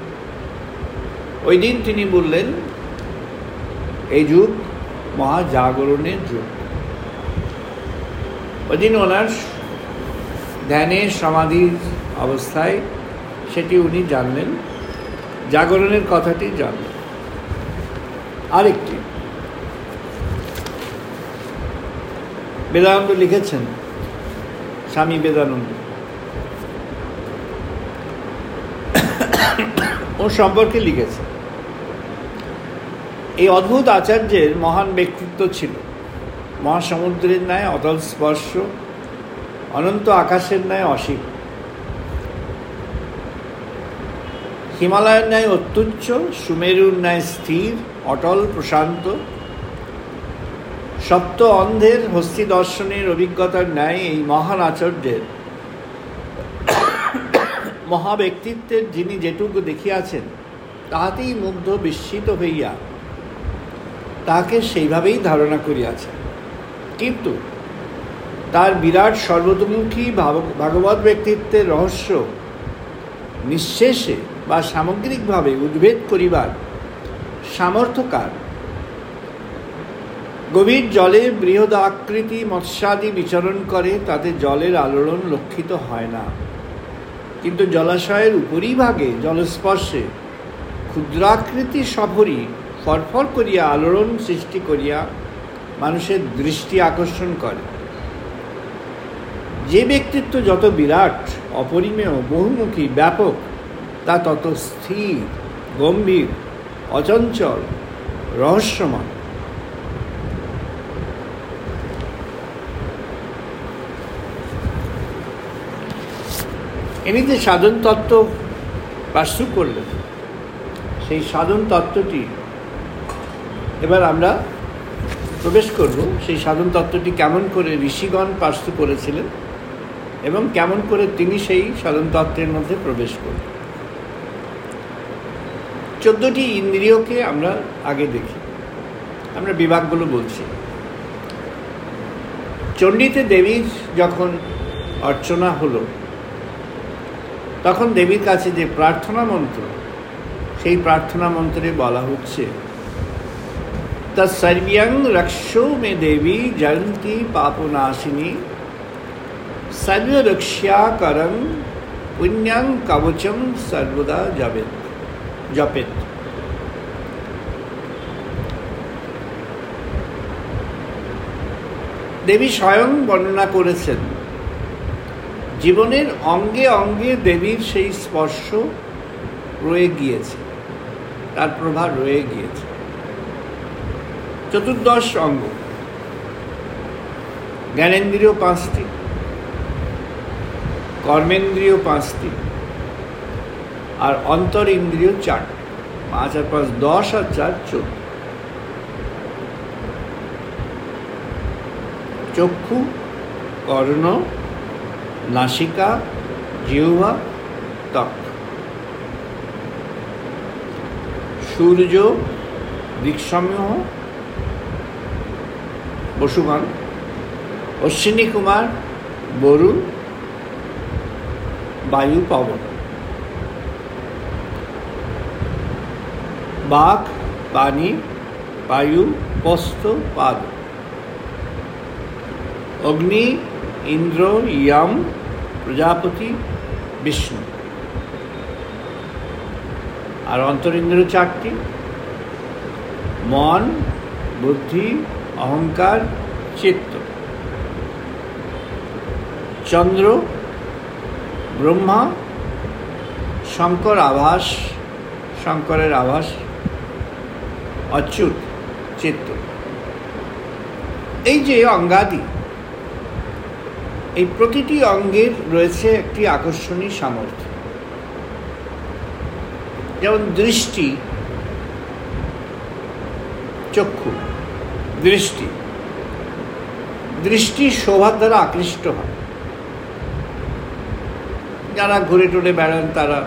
ওই দিন তিনি বললেন, এই যুগ মহাজাগরণের যুগ। ওই দিন ওনার ধ্যানে সমাধির অবস্থায় সেটি উনি জানলেন, জাগরণের কথাটি জানলেন। আরেকটি বেদানন্দ লিখেছেন, স্বামী বেদানন্দ, ও সম্পর্কে লিখেছেন, এই অদ্ভুত আচার্যের মহান ব্যক্তিত্ব ছিল, মহাসমুদ্রের ন্যায় অতল স্পর্শ, অনন্ত আকাশের ন্যায় অসীম, হিমালয়ের ন্যায় অত্যুচ্চ, সুমেরুর ন্যায় স্থির, অটল প্রশান্ত, সপ্ত অন্ধের হস্তি দর্শনের অভিজ্ঞতার ন্যায় এই মহান আচার্যের মহাব্যক্তিত্বের যিনি যেটুকু দেখিয়াছেন, তাহাতেই মুগ্ধ বিস্মিত হইয়া তাহাকে সেইভাবেই ধারণা করিয়াছেন। কিন্তু তার বিরাট সর্বতোমুখী ভাগবত ব্যক্তিত্বের রহস্য নিঃশেষে বা সামগ্রিকভাবে উদ্ভেদ করিবার সামর্থ্য কার? গভীর জলে বৃহৎ আকৃতি মৎস্যাদি বিচরণ করে, তাতে জলের আলোড়ন লক্ষিত হয় না, কিন্তু জলাশয়ের উপরিভাগে জলস্পর্শে ক্ষুদ্রাকৃতি সফরই ফরফর করিয়া আলোড়ন সৃষ্টি করিয়া মানুষের দৃষ্টি আকর্ষণ করে। যে ব্যক্তিত্ব যত বিরাট, অপরিমেয়, বহুমুখী, ব্যাপক, তা তত স্থির, গম্ভীর, অচঞ্চল, রহস্যময়। ইনি যে সাধন তত্ত্ব পার্সু করলেন, সেই সাধন তত্ত্বটি এবার আমরা প্রবেশ করব। সেই সাধন তত্ত্বটি কেমন করে ঋষিগণ পার্সু করেছিলেন এবং কেমন করে তিনি সেই সাধন তত্ত্বের মধ্যে প্রবেশ করলেন। 14টি ইন্দ্রিয়কে আমরা আগে দেখি, আমরা বিভাগগুলো বলছি। চণ্ডীতে দেবীর যখন অর্চনা হলো, তখন দেবীর কাছে যে প্রার্থনা মন্ত্র, সেই প্রার্থনা মন্ত্রে বলা হচ্ছে তৎসর্ব্যং রক্ষো মে দেবী জয়ন্তী পাপনাশিনী সর্বরক্ষ্যাকরং পুণ্যং কবচম সর্বদা জপেত। দেবী স্বয়ং বর্ণনা করেছেন জীবনের অঙ্গে অঙ্গে দেবীর সেই স্পর্শ রয়ে গিয়েছে, তার প্রভাব রয়ে গিয়েছে। চতুর্দশ অঙ্গ, জ্ঞানেন্দ্রিয় 5টি, কর্মেন্দ্রিয় 5টি, আর অন্তর ইন্দ্রিয় 4টি। 5 আর 5 10 আর 4 14। চক্ষু, কর্ণ, নাসিকা, জিহ্বা, ত্বক। সূর্য, দিকসমূহ, বসুগণ, অশ্বিনী কুমার, বরুণ, বায়ু, পবন। বাক, পানি, বায়ু, পস্ত, পাদ। অগ্নি, ইন্দ্র, ইয়ম, প্রজাপতি, বিষ্ণু। আর অন্তরিন্দ্রিয় 4টি, মন, বুদ্ধি, অহংকার, চিত্ত। চন্দ্র, ব্রহ্মা, শঙ্কর আভাস, শঙ্করের আভাস, অচ্যুত, চিত্ত। এই যে অঙ্গাদি, এই প্রতিটি অঙ্গের রয়েছে একটি আকর্ষণীয় সামর্থ্য। যেমন দৃষ্টি, চক্ষু, দৃষ্টি শোভার দ্বারা আকৃষ্ট হয়। যারা ঘুরে টুরে বেড়ান তারা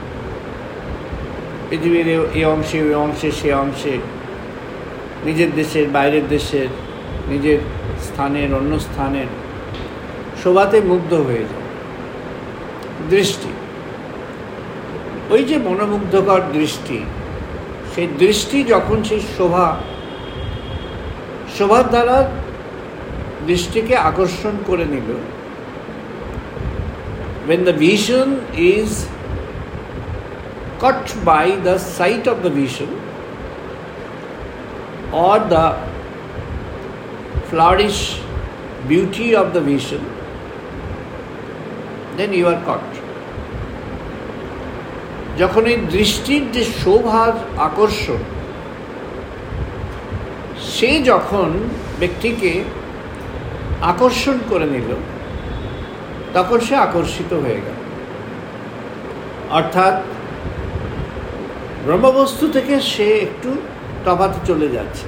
পৃথিবীর এই অংশে, ওই অংশে, সে অংশে, নিজের দেশের, বাইরের দেশের, নিজের স্থানের, অন্য স্থানের শোভাতে মুগ্ধ হয়ে যায়। দৃষ্টি, ওই যে মনোমুগ্ধকর দৃষ্টি, সেই দৃষ্টি যখন সেই শোভার দ্বারা দৃষ্টিকে আকর্ষণ করে নিল, when the vision is caught by the sight of the vision or the flourish beauty of the vision, then you are caught. যখন এই দৃষ্টির যে শোভার আকর্ষণ, সে যখন ব্যক্তিকে আকর্ষণ করে নিল, তখন সে আকর্ষিত হয়ে গেল। অর্থাৎ ব্রহ্মবস্তু থেকে সে একটু তফাতে চলে যাচ্ছে,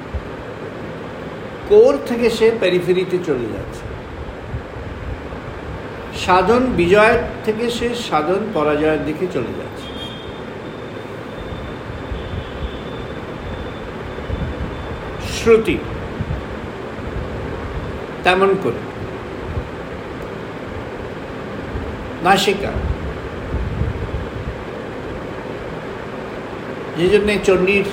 কোর থেকে সে পেরিফেরিতে চলে যাচ্ছে। সাধন বিজয়ের থেকে সে সাধন পরাজয়ের দিকে চলে যাচ্ছে। শ্রুতি তেমন করে। নাসিকা, যে জন্যে চণ্ডীর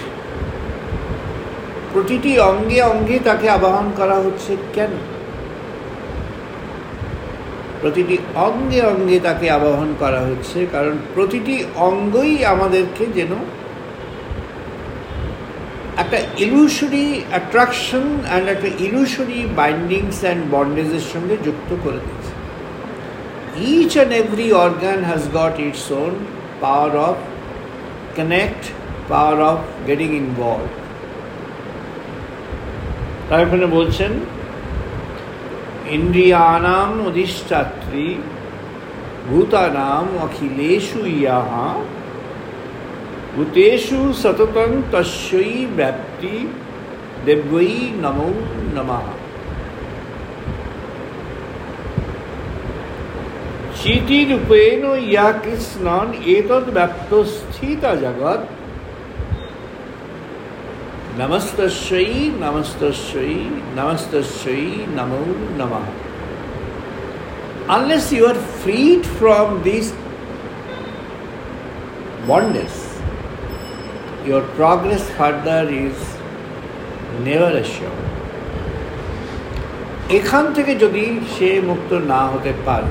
প্রতিটি অঙ্গে অঙ্গে তাকে আবাহন করা হচ্ছে। কেন? প্রতিটি অঙ্গে অঙ্গে তাকে আবাহন করা হচ্ছে কারণ প্রতিটি অঙ্গই আমাদেরকে যেন একটা ইলুশরি অ্যাট্রাকশন অ্যান্ড একটা ইলুশরি বাইন্ডিংস অ্যান্ড বন্ডেজের সঙ্গে যুক্ত করে দিয়েছে। Each and every organ has got its own power of connect, power of getting involved. তার এখানে বলছেন ইন্দ্রিয়ানাম অধিষ্ঠাত্রী ভূতানাম অখিলেষু ইয়াহা ভূতেষু সততং তস্যৈ ব্যাপ্তি দেব্যৈ নমো নমঃ। চিতিরূপেণ ইয়া কৃষ্ণন এতদ ব্যাপ্তস্থিত জগৎ নমস্তস্যৈ নমস্তস্যৈ নমস্তস্যৈ নমো নমঃ। Unless you are freed from this bondless, your progress further is never assured. এখান থেকে যদি সে মুক্ত না হতে পারে,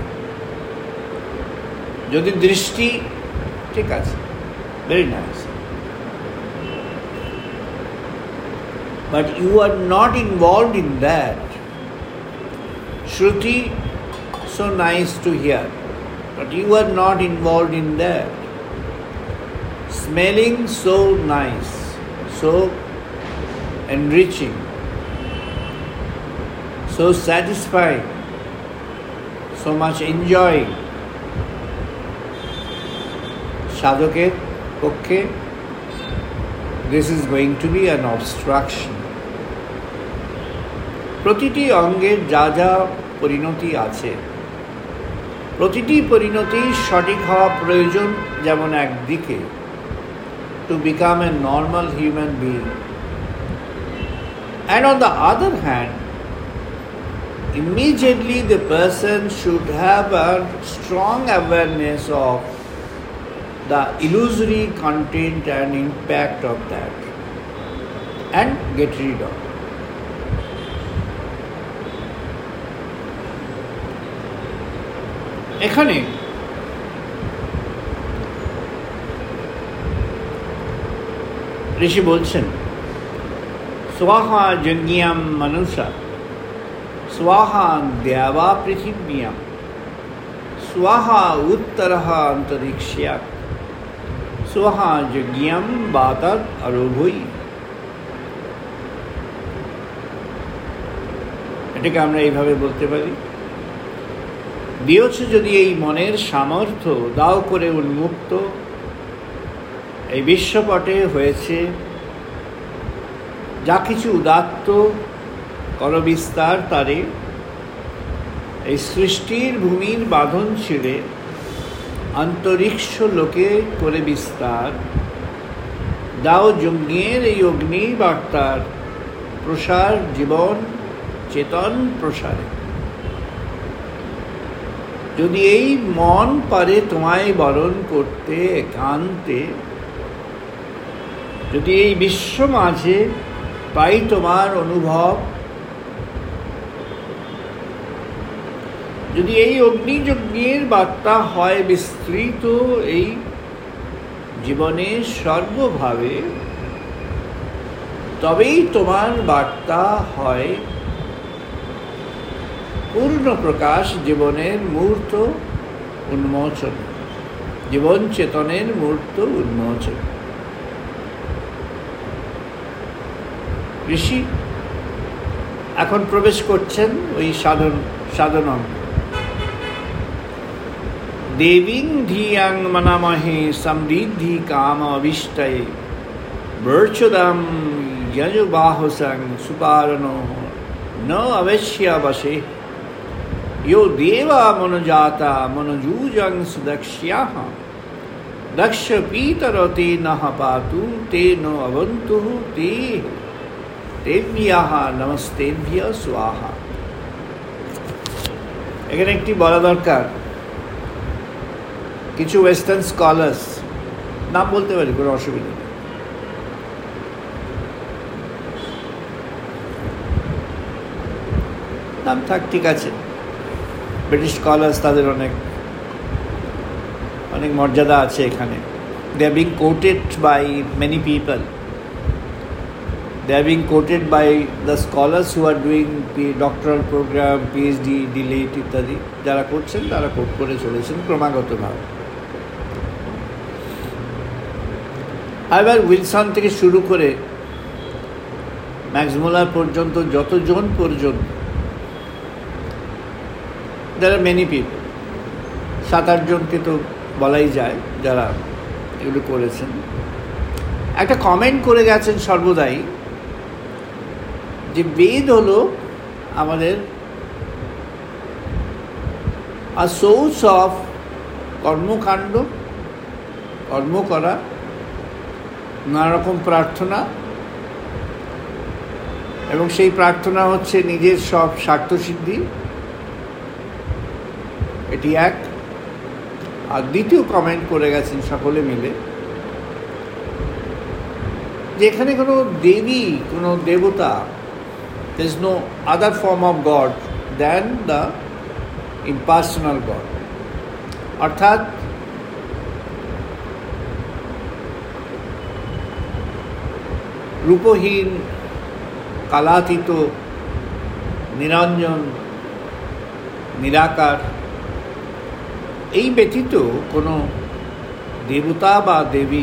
যদি দৃষ্টি ঠিক আছে, very nice, but you are not involved in that. Shruti, so nice to hear, but you are not involved in that. Smelling, so nice, so enriching, so satisfying, so much enjoying. Sadhaker পক্ষে this is going to be an obstruction. প্রতিটি অঙ্গের যা যা পরিণতি আছে, প্রতিটি পরিণতি সঠিক হওয়া প্রয়োজন, যেমন একদিকে to become a normal human being, and on the other hand, immediately the person should have a strong awareness of the illusory content and impact of that and get rid of. এখানে ঋষি বলছেন স্বাহা যজ্ঞাম মনুষা, স্বাহা দেবা পৃথিব্যাম, স্বাহা উত্তরঃ অন্তরিক্ষ্যাৎ, স্বাহা যজ্ঞাম বাতাৎ আরোভৈ। এটাকে আমরা এইভাবে বলতে পারি, দিয়েছ যদি এই মনের সামর্থ্য, দাও করে উন্মুক্ত, এই বিশ্বপটে হয়েছে যা কিছু উদাত্ত করবিস্তার তারে, এই সৃষ্টির ভূমির বাঁধন ছিঁড়ে অন্তরিক্ষ লোকে করে বিস্তার, দাও যজ্ঞের এই অগ্নি বার্তার প্রসার, জীবন চেতন প্রসারে। যদি এই মন পারে তোমায় বরণ করতে একান্তে, যদি এই বিশ্ব মাঝে পাই তোমার অনুভব, যদি এই অগ্নিযজ্ঞের বার্তা হয় বিস্তৃত এই জীবনের সর্বভাবে, তবেই তোমার বার্তা হয় পূর্ণ প্রকাশ, জীবনের মূর্ত উন্মোচন, জীবন চেতনের মূর্ত উন্মোচন। ঋষি এখন প্রবেশ করছেন ওই সাধন। দেবীং ধিয়াং মনামহে সমৃদ্ধি কাম অভিষ্টয়ে, বর্চদাম যজবাহসং সুপারণো ন অবশ্যবশে, यो देवा मनुजाता मनुजूजं सुदक्ष्याः, दक्ष पीतरो ते नः पातु, ते नो अवन्तु ते तेभ्यः नमस्तेभ्य स्वाहा। এখানে একটি বলা দরকার, কিছু ওয়েস্টার্ন স্কলার্স, নাম বলতে পারি, কোনো অসুবিধা নেই, নাম থাক, ঠিক আছে। ব্রিটিশ স্কলার্স, তাদের অনেক অনেক মর্যাদা আছে এখানে। They are being quoted by many people, they are being quoted by the scholars who are doing doctoral program, PhD, DLitt ইত্যাদি যারা করছেন, তারা কোট করে চলেছেন ক্রমাগতভাবে। এবার উইলসন থেকে শুরু করে ম্যাক্স মুলার পর্যন্ত, যতজন পর্যন্ত, there are many people, 7-8 জনকে তো বলাই যায় যারা এগুলো করেছেন। একটা কমেন্ট করে গেছেন সর্বদাই যে বেদ হলো আমাদের a source of কর্মকাণ্ড, কর্ম করা, নানা রকম প্রার্থনা, এবং সেই প্রার্থনা হচ্ছে নিজের সব স্বার্থসিদ্ধি, এটি এক। আর দ্বিতীয় কমেন্ট করে গেছেন সকলে মিলে যেখানে কোনো দেবী, কোনো দেবতা, there is no other form of God than the impersonal God. অর্থাৎ রূপহীন, কালাতীত, নিরঞ্জন, নিরাকার, এই ব্যতীত কোনো দেবতা বা দেবী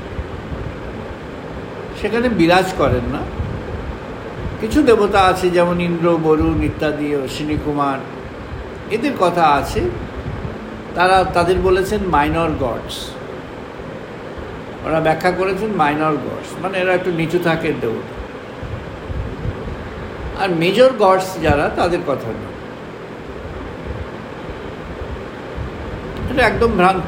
সেখানে বিরাজ করেন না। কিছু দেবতা আছে, যেমন ইন্দ্র, বরুণ ইত্যাদি, অশ্বিনী কুমার, এদের কথা আছে। তাদের বলেছেন মাইনর গডস। ওরা ব্যাখ্যা করেছেন মাইনর গডস, মানে এরা একটু নিচু থাকে দেবতা। আর মেজর গডস যারা, তাদের কথা নেই। এটা একদম ভ্রান্ত।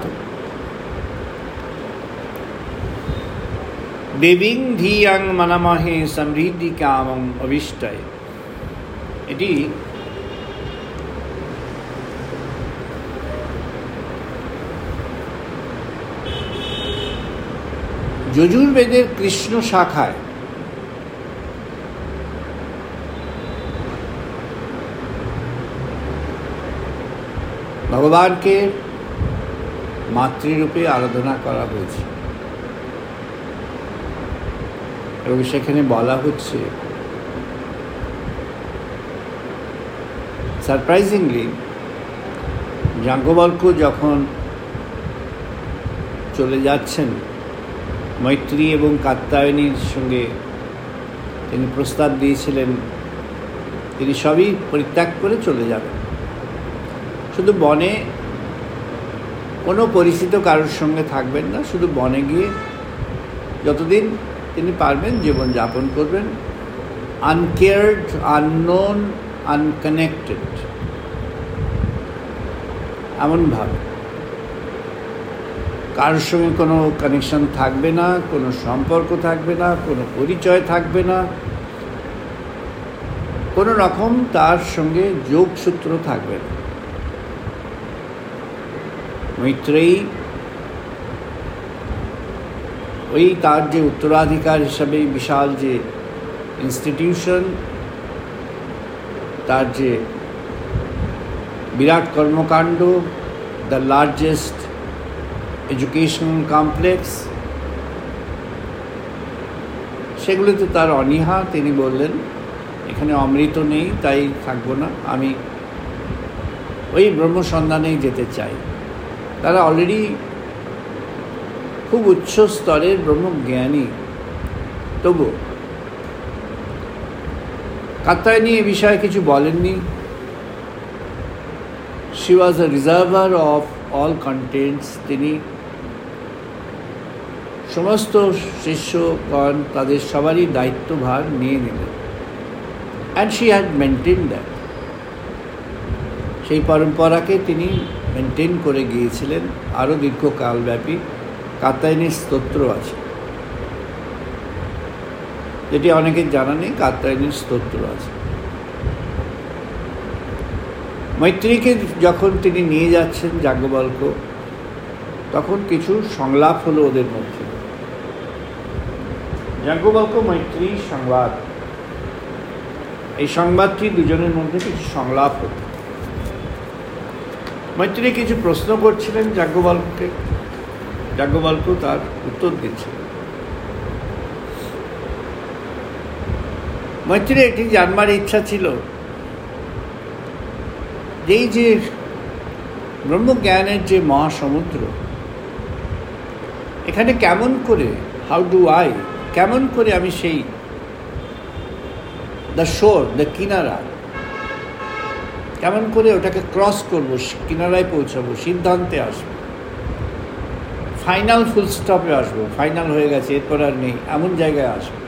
দেবীং ধিয়াং মানামহে সমৃদ্ধি কামং অভিষ্টায়, এটি যজুর্বেদের কৃষ্ণ শাখায় ভগবানকে মাতৃরূপে আরাধনা করা হয়েছে এবং সেখানে বলা হচ্ছে, সারপ্রাইজিংলি, যাজ্ঞবল্ক্য যখন চলে যাচ্ছেন মৈত্রী এবং কাত্যায়নীর সঙ্গে, তিনি প্রস্তাব দিয়েছিলেন তিনি সবই পরিত্যাগ করে চলে যাবেন, শুধু বনে কোনো পরিচিত কারোর সঙ্গে থাকবেন না, শুধু বনে গিয়ে যতদিন তিনি পারবেন জীবনযাপন করবেন, আনকেয়ার্ড, আননোন, আনকানেক্টেড, এমনভাবে কারোর সঙ্গে কোনো কানেকশন থাকবে না, কোনো সম্পর্ক থাকবে না, কোনো পরিচয় থাকবে না, কোনো রকম তার সঙ্গে যোগসূত্র থাকবে না। মৈত্রেয়ী ওই তার যে উত্তরাধিকার হিসাবে বিশাল যে ইনস্টিটিউশন, তার যে বিরাট কর্মকাণ্ড, দ্য লার্জেস্ট এডুকেশনাল কমপ্লেক্স, সেগুলিতে তার অনীহা। তিনি বললেন, এখানে অমৃত নেই, তাই থাকবো না, আমি ওই ব্রহ্মসন্ধানেই যেতে চাই। তারা অলরেডি খুব উচ্চ স্তরের ব্রহ্মজ্ঞানী, তবু কাত্যায়নী এ বিষয়ে কিছু বলেননি। She was a reservoir of all contents. তিনি সমস্ত শিষ্যগণ তাদের সবারই দায়িত্বভার নিয়ে নিলেন, and she had maintain that. সেই পরম্পরাকে তিনি মেনটেন করে গিয়েছিলেন আরও দীর্ঘকালব্যাপী। কাত্যায়নীর স্তোত্র আছে, যেটি অনেকের জানা নেই। কাত্যায়নীর স্তোত্র আছে। মৈত্রীকে যখন তিনি নিয়ে যাচ্ছেন যাজ্ঞবল্ক্য, তখন কিছু সংলাপ হলো ওদের মধ্যে। যাজ্ঞবল্ক্য মৈত্রী সংবাদ, এই সংবাদটি দুজনের মধ্যে কিছু সংলাপ হলো। মৈত্রী কিছু প্রশ্ন করছিলেন যাজ্ঞবল্ক্যকে, যাজ্ঞবল্ক্য তার উত্তর দিচ্ছিলেন। মৈত্রী এটি জানবার ইচ্ছা ছিল, এই যে ব্রহ্মজ্ঞানের যে মহাসমুদ্র, এখানে কেমন করে, কেমন করে আমি সেই দ্য শোর, দ্য কিনারা, কেমন করে ওটাকে ক্রস করবো, কিনারায় পৌঁছাবো, সিদ্ধান্তে আসবো, ফাইনাল ফুল স্টপে আসবো, ফাইনাল হয়ে গেছে, এরপর আর নেই, এমন জায়গায় আসবো।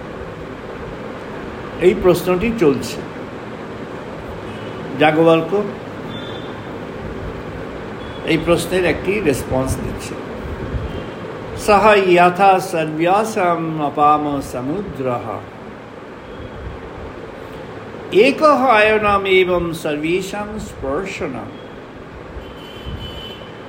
এই প্রশ্নটি চলছে। যাজ্ঞবল্ক্য এই প্রশ্নের একটি রেসপন্স দিচ্ছে। সহ যথা সন্ন্যাসম অপাম সমুদ্রঃ একঃ আয়নম এবং সর্বেষাং স্পর্শনম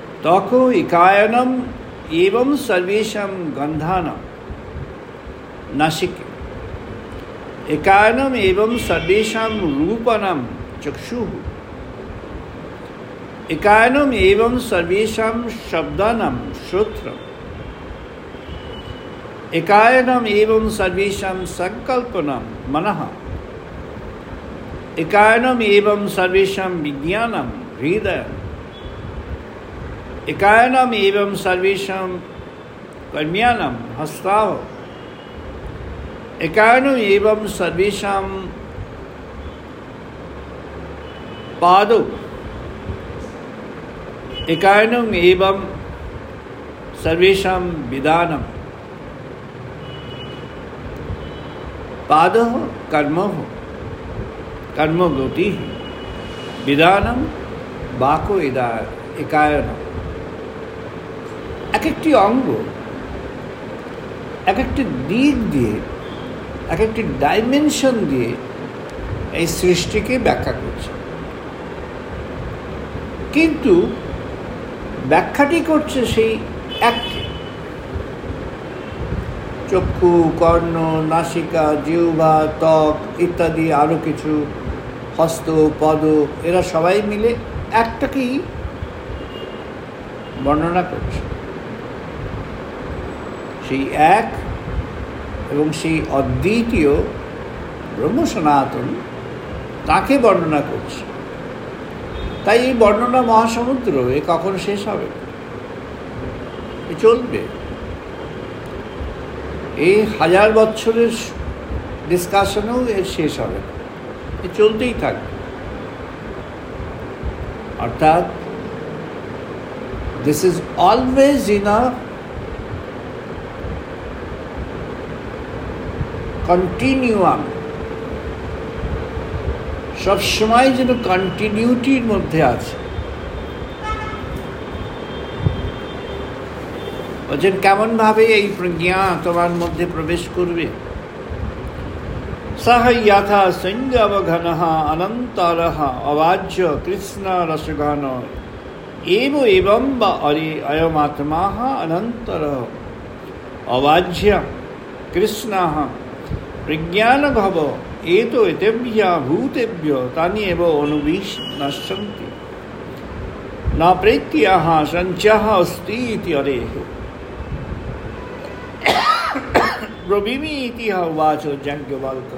তখো একায়নম এবং সর্বেষাং গন্ধানম नासिके एकायनम एवं सर्वेषां रूपाणां चक्षुः एकायनम एवं सर्वेषां शब्दानां श्रोत्रम् एकायनम एवं सर्वेषां संकल्पनां मनः एकायनम एवं सर्वेषां विज्ञानं हृदयम् एकायनम एवं सर्वेषां कर्म्यानां हस्ताः एकायनम एवं सर्वेषां पादौ एकायनम एवं सर्वेषां विधानम् पादः कर्मः कर्मगतिः विधानम बाको एकायनम एक एकटी अंग एक एकटी दिक दिए एक एकटी डायमेंशन दिए এই সৃষ্টিকে ব্যাখ্যা করছে কিন্তু ব্যাখ্যাটি করছে সেই এক চক্ষু কর্ণ নাসিকা জিহ্বা ত্বক ইত্যাদি আরও কিছু হস্ত পদ এরা সবাই মিলে একটাকেই বর্ণনা করছে সেই এক এবং সেই অদ্বিতীয় ব্রহ্ম সনাতন তাকে বর্ণনা করছে তাই এই বর্ণনা মহাসমুদ্র এ কখন শেষ হবে এ চলবে এই হাজার বছরের ডিসকাশনেও এর শেষ হবে এ চলতেই থাকবে অর্থাৎ this is always in a continuum সবসময় যেন কন্টিনিউটির মধ্যে আছে বলছেন কেমন ভাবে এই প্রজ্ঞা তোমার মধ্যে প্রবেশ করবে সহ যথা সঞ্জবঘনঃ অনন্তরঃ অবাজ্য কৃষ্ণ রসঘন এবং বা অয়মাত্মা অনন্তরঃ অবাজ্য কৃষ্ণঃ প্রজ্ঞানভব एतो एतेभ्यः भूतेभ्यो तानि एव अनुविनश्यन्ति न प्रेत्यः सञ्चयः अस्ति इति हरेः ब्रवीमि इति उवाच याज्ञवल्क्यः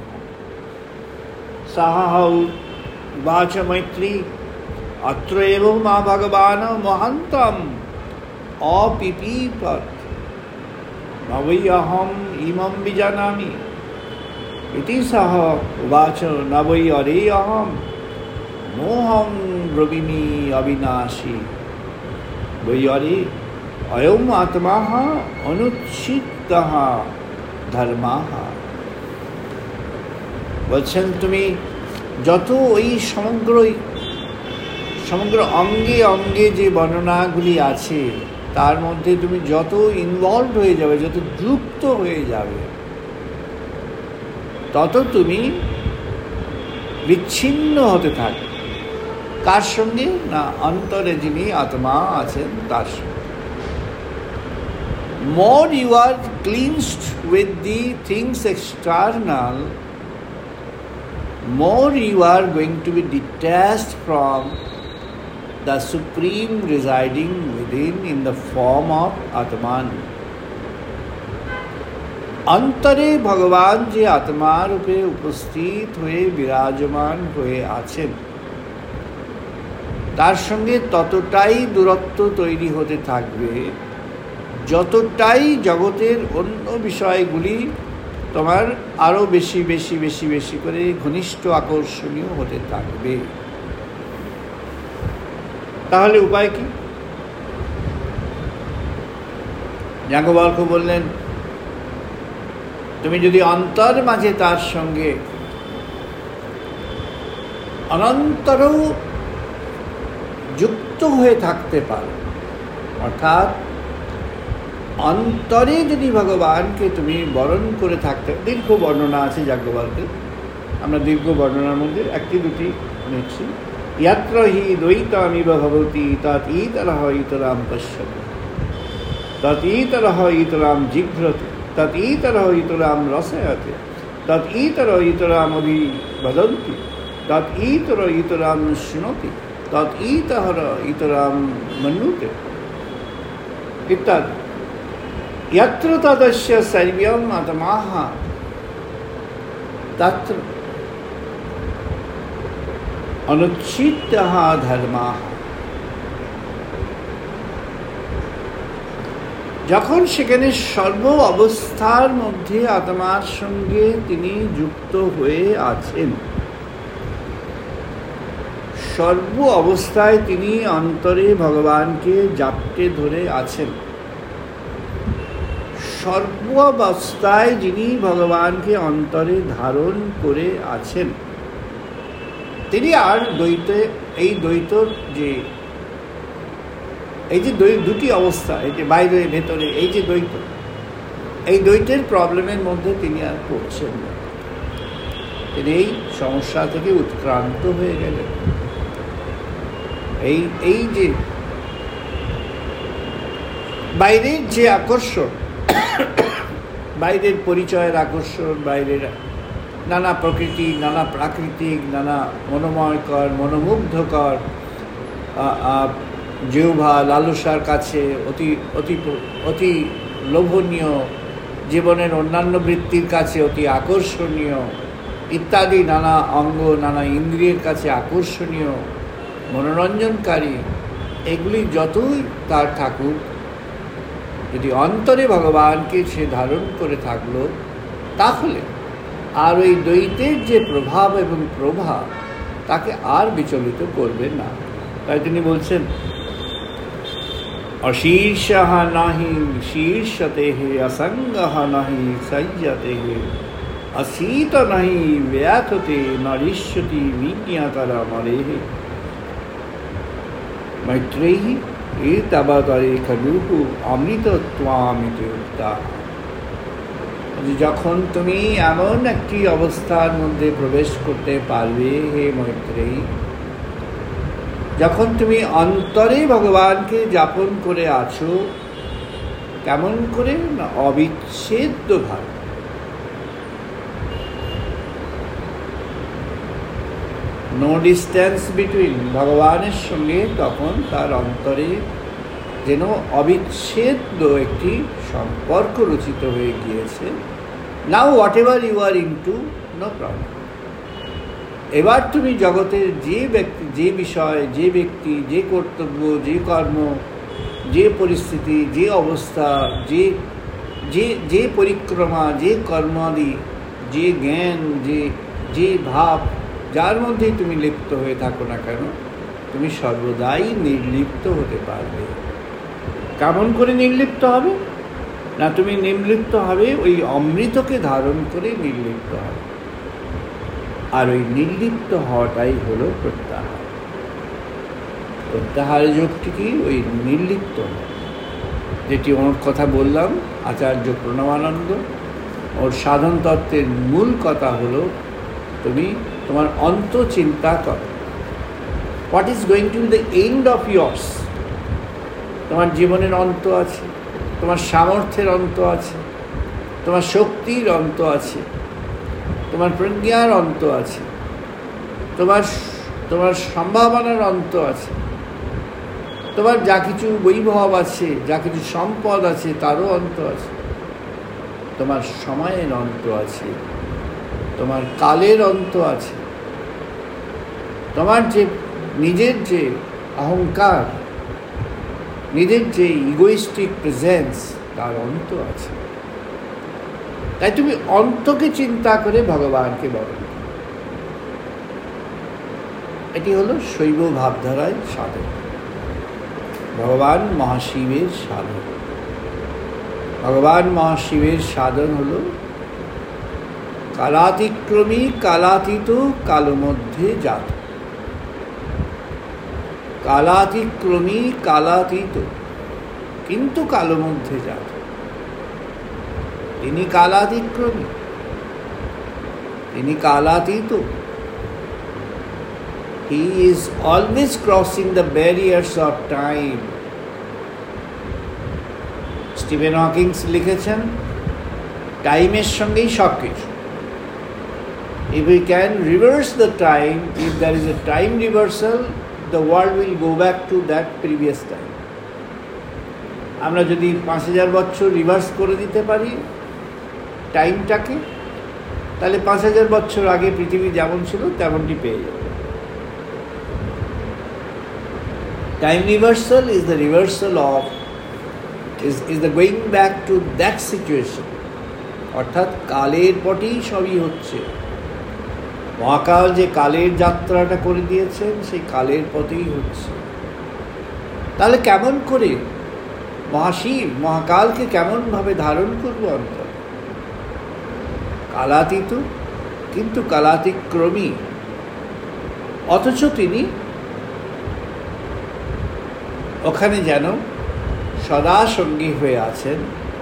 सः उवाच मैत्री अत्र एव मा भगवान् महान्तम् अपिपीपत् न वै अहम् इमं विजानामि इति सः उवाच न वै अरे अहं मोहं ब्रवीमि अविनाशी वै अरे अयम् आत्मा अनुच्छिद्दः धर्मः বলছেন তুমি যত ওই সমগ্র অঙ্গে অঙ্গে যে বর্ণনাগুলি আছে তার মধ্যে তুমি যত ইনভলভ হয়ে যাবে যত যুক্ত হয়ে যাবে তত তুমি বিচ্ছিন্ন হতে থাকবে কার সঙ্গে না অন্তরে যিনি আত্মা আছেন তার সঙ্গে more you are cleansed with the things external more you are going to be detached from the supreme residing within in the form of Atman অন্তরে ভগবান যে আত্মা রূপে উপস্থিত হয়ে বিরাজমান হয়ে আছেন তার সঙ্গে ততটাই দূরত্ব তৈরি হতে থাকবে যতটাই জগতের অন্য বিষয়গুলি তোমার আরো বেশি বেশি বেশি বেশি করে ঘনিষ্ঠ আকর্ষণীয় হতে থাকবে তাহলে উপায় কি যাজ্ঞবল্ক্য বললেন তুমি যদি অন্তর মাঝে তার সঙ্গে অনন্তর যুক্ত হয়ে থাকতে পারো অর্থাৎ অন্তরে যদি ভগবানকে তুমি বরণ করে থাকতে দীর্ঘ বর্ণনা আছে যাজ্ঞবল্ক্যের আমরা দীর্ঘ বর্ণনার মধ্যে একটি দুটি নিচ্ছি ইয়াত্র হি দ্বৈতমিব ভবতি তৎ ইতরঃ ইতরাম পশ্যতি তৎ ইতরঃ ইতরাম জিঘ্রতি তৎ ইতরঃ ইতরাম রসয়তে, তৎ ইতরঃ ইতরাম অভিবদন্তি, তৎ ইতরঃ ইতরাম শৃণোতি, তৎ ইতরঃ ইতরাম মন্যুতে ইত্যাদি। यत्र तदस्य सर्वं आत्माः तत्र अनुच्छिद्यः धर्माः। যখন সেখানে সর্ব অবস্থার মধ্যে আত্মার সঙ্গে তিনি যুক্ত হয়ে আছেন, সর্ব অবস্থায় তিনি অন্তরে ভগবানকে জাপটে ধরে আছেন, সর্বাবস্থায় যিনি ভগবানকে অন্তরে ধারণ করে আছেন, তিনি আর দ্বৈতে এই দ্বৈত যে দুটি অবস্থা, এই যে বাইরে ভেতরে এই যে দ্বৈত, এই দ্বৈতের প্রবলেমের মধ্যে তিনি আর পড়ছেন না। তিনি এই সমস্যা থেকে উৎক্রান্ত হয়ে গেলেন। এই যে বাইরের যে আকর্ষণ, বাইরের পরিচয়ের আকর্ষণ, বাইরের নানা প্রকৃতি, নানা প্রাকৃতিক, নানা মনোময়কর, মনোমুগ্ধকর, জিহ্বা লালসার কাছে অতি অতি অতি লোভনীয়, জীবনের অন্যান্য বৃত্তির কাছে অতি আকর্ষণীয় ইত্যাদি নানা অঙ্গ, নানা ইন্দ্রিয়ের কাছে আকর্ষণীয়, মনোরঞ্জনকারী, এগুলি যতই তার থাকুক, যদি অন্তরে ভগবানকে সে ধারণ করে থাকলো, তাহলে আর ওই দ্বৈতের যে প্রভাব এবং প্রভাব তাকে আর বিচলিত করবে না। তাই তিনি বলছেন, অশীর্ষঃ নাহি শীর্ষতে হে, অসঙ্গঃ নাহি সজ্জতে হে, অসীত নাহি ব্যাথতে, নরিষ্যতি বিজ্ঞাতরা মরেহ। मैत्रेयी एतावतरे खलुः অমৃতত্বামিতি উক্তাঃ। যখন তুমি এমন একটি অবস্থার মধ্যে প্রবেশ করতে পারবে হে মৈত্রেয়ী, যখন তুমি অন্তরে ভগবানকে যাপন করে আছো, কেমন করে না অবিচ্ছেদ্য ভাবে, নো ডিস্টেন্স বিটুইন, ভগবানের সঙ্গে তখন তার অন্তরে যেন অবিচ্ছেদ্য একটি সম্পর্ক রচিত হয়ে গিয়েছে। Now whatever you are into, no problem. এবার তুমি জগতের যে ব্যক্তি, যে বিষয়, যে ব্যক্তি, যে কর্তব্য, যে কর্ম, যে পরিস্থিতি, যে অবস্থা, যে যে যে পরিক্রমা, যে কর্মাদি, যে জ্ঞান, যে যে ভাব, যার মধ্যেই তুমি লিপ্ত হয়ে থাকো না কেন, তুমি সর্বদাই নির্লিপ্ত হতে পারবে। কেমন করে নির্লিপ্ত হবে না, তুমি নির্লিপ্ত হবে ওই অমৃতকে ধারণ করে নির্লিপ্ত হবে। আর ওই নির্লিপ্ত হওয়াটাই হলো প্রত্যাহার। প্রত্যাহার যোগটি কি? ওই নির্লিপ্ত, যেটি ওর কথা বললাম আচার্য প্রণবানন্দ, ওর সাধন তত্ত্বের মূল কথা হলো তুমি তোমার অন্ত চিন্তা করো। What is going to be the end of years? তোমার জীবনের অন্ত আছে, তোমার সামর্থ্যের অন্ত আছে, তোমার শক্তির অন্ত আছে, তোমার প্রজ্ঞার অন্ত আছে, তোমার সম্ভাবনার অন্ত আছে, তোমার যা কিছু বৈভব আছে, যা কিছু সম্পদ আছে তারও অন্ত আছে, তোমার সময়ের অন্ত আছে, তোমার কালের অন্ত আছে, তোমার যে নিজের যে অহংকার, নিজের যে ইগোইস্টিক প্রেজেন্স, তার অন্ত আছে। তাই তুমি অন্তকে চিন্তা করে ভগবানকে বরণ করো। এটি হলো শৈব ভাবধারায় সাধন, ভগবান মহাশিবের সাধন। ভগবান মহাশিবের সাধন হলো কালাতিক্রমী, কালাতীত, কালমধ্যে জাত। কালাতিক্রমী, কালাতীত, কিন্তু কালমধ্যে জাত। তিনি কালাতিক্রমী, তিনি কালাতীত। He is always crossing the barriers of time. Stephen Hawkings লিখেছেন, টাইমের সঙ্গেই সব কিছু। If we can reverse the time, if there is a time reversal, the world will go back to that previous time. আমরা যদি 5000 বছর reverse করে দিতে পারি টাইমটাকে, তাহলে 5000 বছর আগে পৃথিবী যেমন ছিল তেমনটি পেয়ে যাবে। Time reversal is the reversal of is the going back to that situation. অর্থাৎ কালের পটেই সবই হচ্ছে। মহাকাল যে কালের যাত্রাটা করে দিয়েছেন সেই কালের পথেই হচ্ছে। তাহলে কেমন করে মহাশিব মহাকালকে কেমনভাবে ধারণ করব অন্তর? কালাতীত কিন্তু কালাতিক্রমী, অথচ তিনি ওখানে যেন সদা সঙ্গী হয়ে আছেন।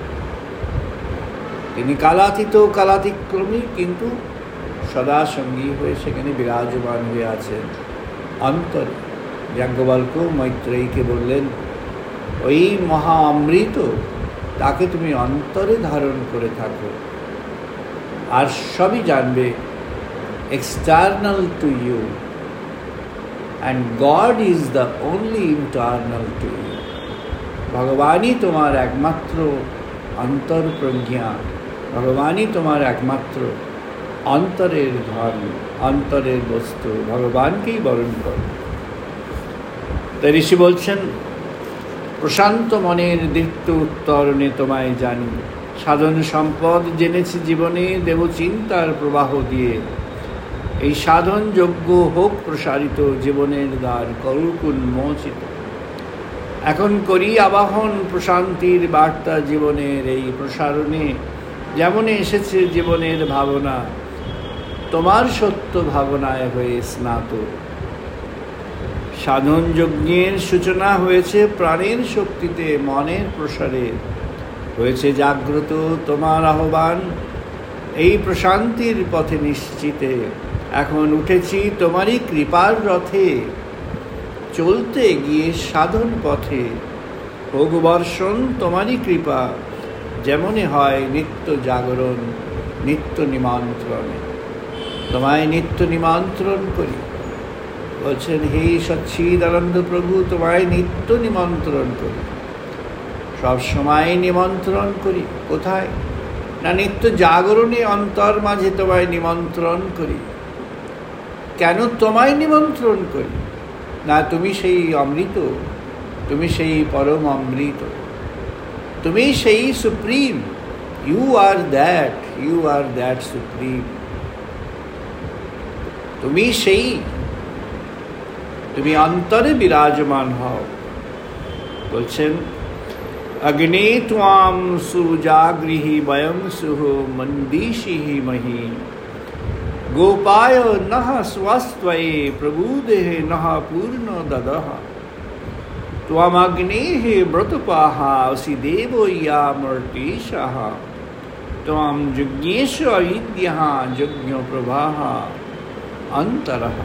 তিনি কালাতীত কালাতিক্রমী কিন্তু সদা সঙ্গী হয়ে সেখানে বিরাজমান হয়ে আছেন অন্তরে। যাজ্ঞবল্ক্য মৈত্রেয়ীকে বললেন, ওই মহা অমৃত তাকে তুমি অন্তরে ধারণ করে থাকো, আর সবই জানবে external to you, and God is the only internal to you. ভগবানই তোমার একমাত্র অন্তর্প্রজ্ঞা, ভগবানই তোমার একমাত্র অন্তরের ধন, অন্তরের বস্তু, ভগবানকেই বরণ কর। তাই ঋষি বলছেন, প্রশান্ত মনের দীপ্ত উত্তরণে তোমায় জানি, সাধন সম্পদ জেনেছি জীবনে দেব চিন্তার প্রবাহ দিয়ে। এই সাধন যোগ্য হোক প্রসারিত, জীবনের দ্বার করুক উন্মোচিত। এখন করি আবাহন প্রশান্তির বার্তা জীবনের এই প্রসারণে, যেমন এসেছে জীবনের ভাবনা তোমার সত্য ভাবনায় হয়ে স্নাত। সাধন যজ্ঞের সূচনা হয়েছে প্রাণের শক্তিতে, মনের প্রসারে হয়েছে জাগ্রত তোমার আহ্বান এই প্রশান্তির পথে নিশ্চিতে। এখন উঠেছি তোমারই কৃপার রথে, চলতে গিয়ে সাধন পথে। হোক বর্ষণ তোমারই কৃপা, যেমনই হয় নিত্য জাগরণ নিত্য নিমন্ত্রণে। তোমায় নিত্য নিমন্ত্রণ করি, বলছেন হে সচ্চিদানন্দ প্রভু, তোমায় নিত্য নিমন্ত্রণ করি, সব সময় নিমন্ত্রণ করি। কোথায়? না নিত্য জাগরণে অন্তর মাঝে তোমায় নিমন্ত্রণ করি। কেন তোমায় নিমন্ত্রণ করি? না তুমি সেই অমৃত, তুমি সেই পরম অমৃত, তুমি সেই supreme. You are that supreme. তুমি সেই, তুমি অন্তরে বিরাজমান হও। বলছেন অগ্নি ত্বাম সুজাগৃহি বয়ং সুহ মন্দীষিহি মহি, গোপায় নহ স্বস্ত্বয়ে প্রবুদেহ নহ পূর্ণ দদহ। ত্বমগ্নেঃ ব্রতপাহ অসি দেব ইয়ামর্তীশঃ, ত্বম যজ্ঞেশ অবিদ্যঃ যজ্ঞ প্রবাহ অন্তরঃ।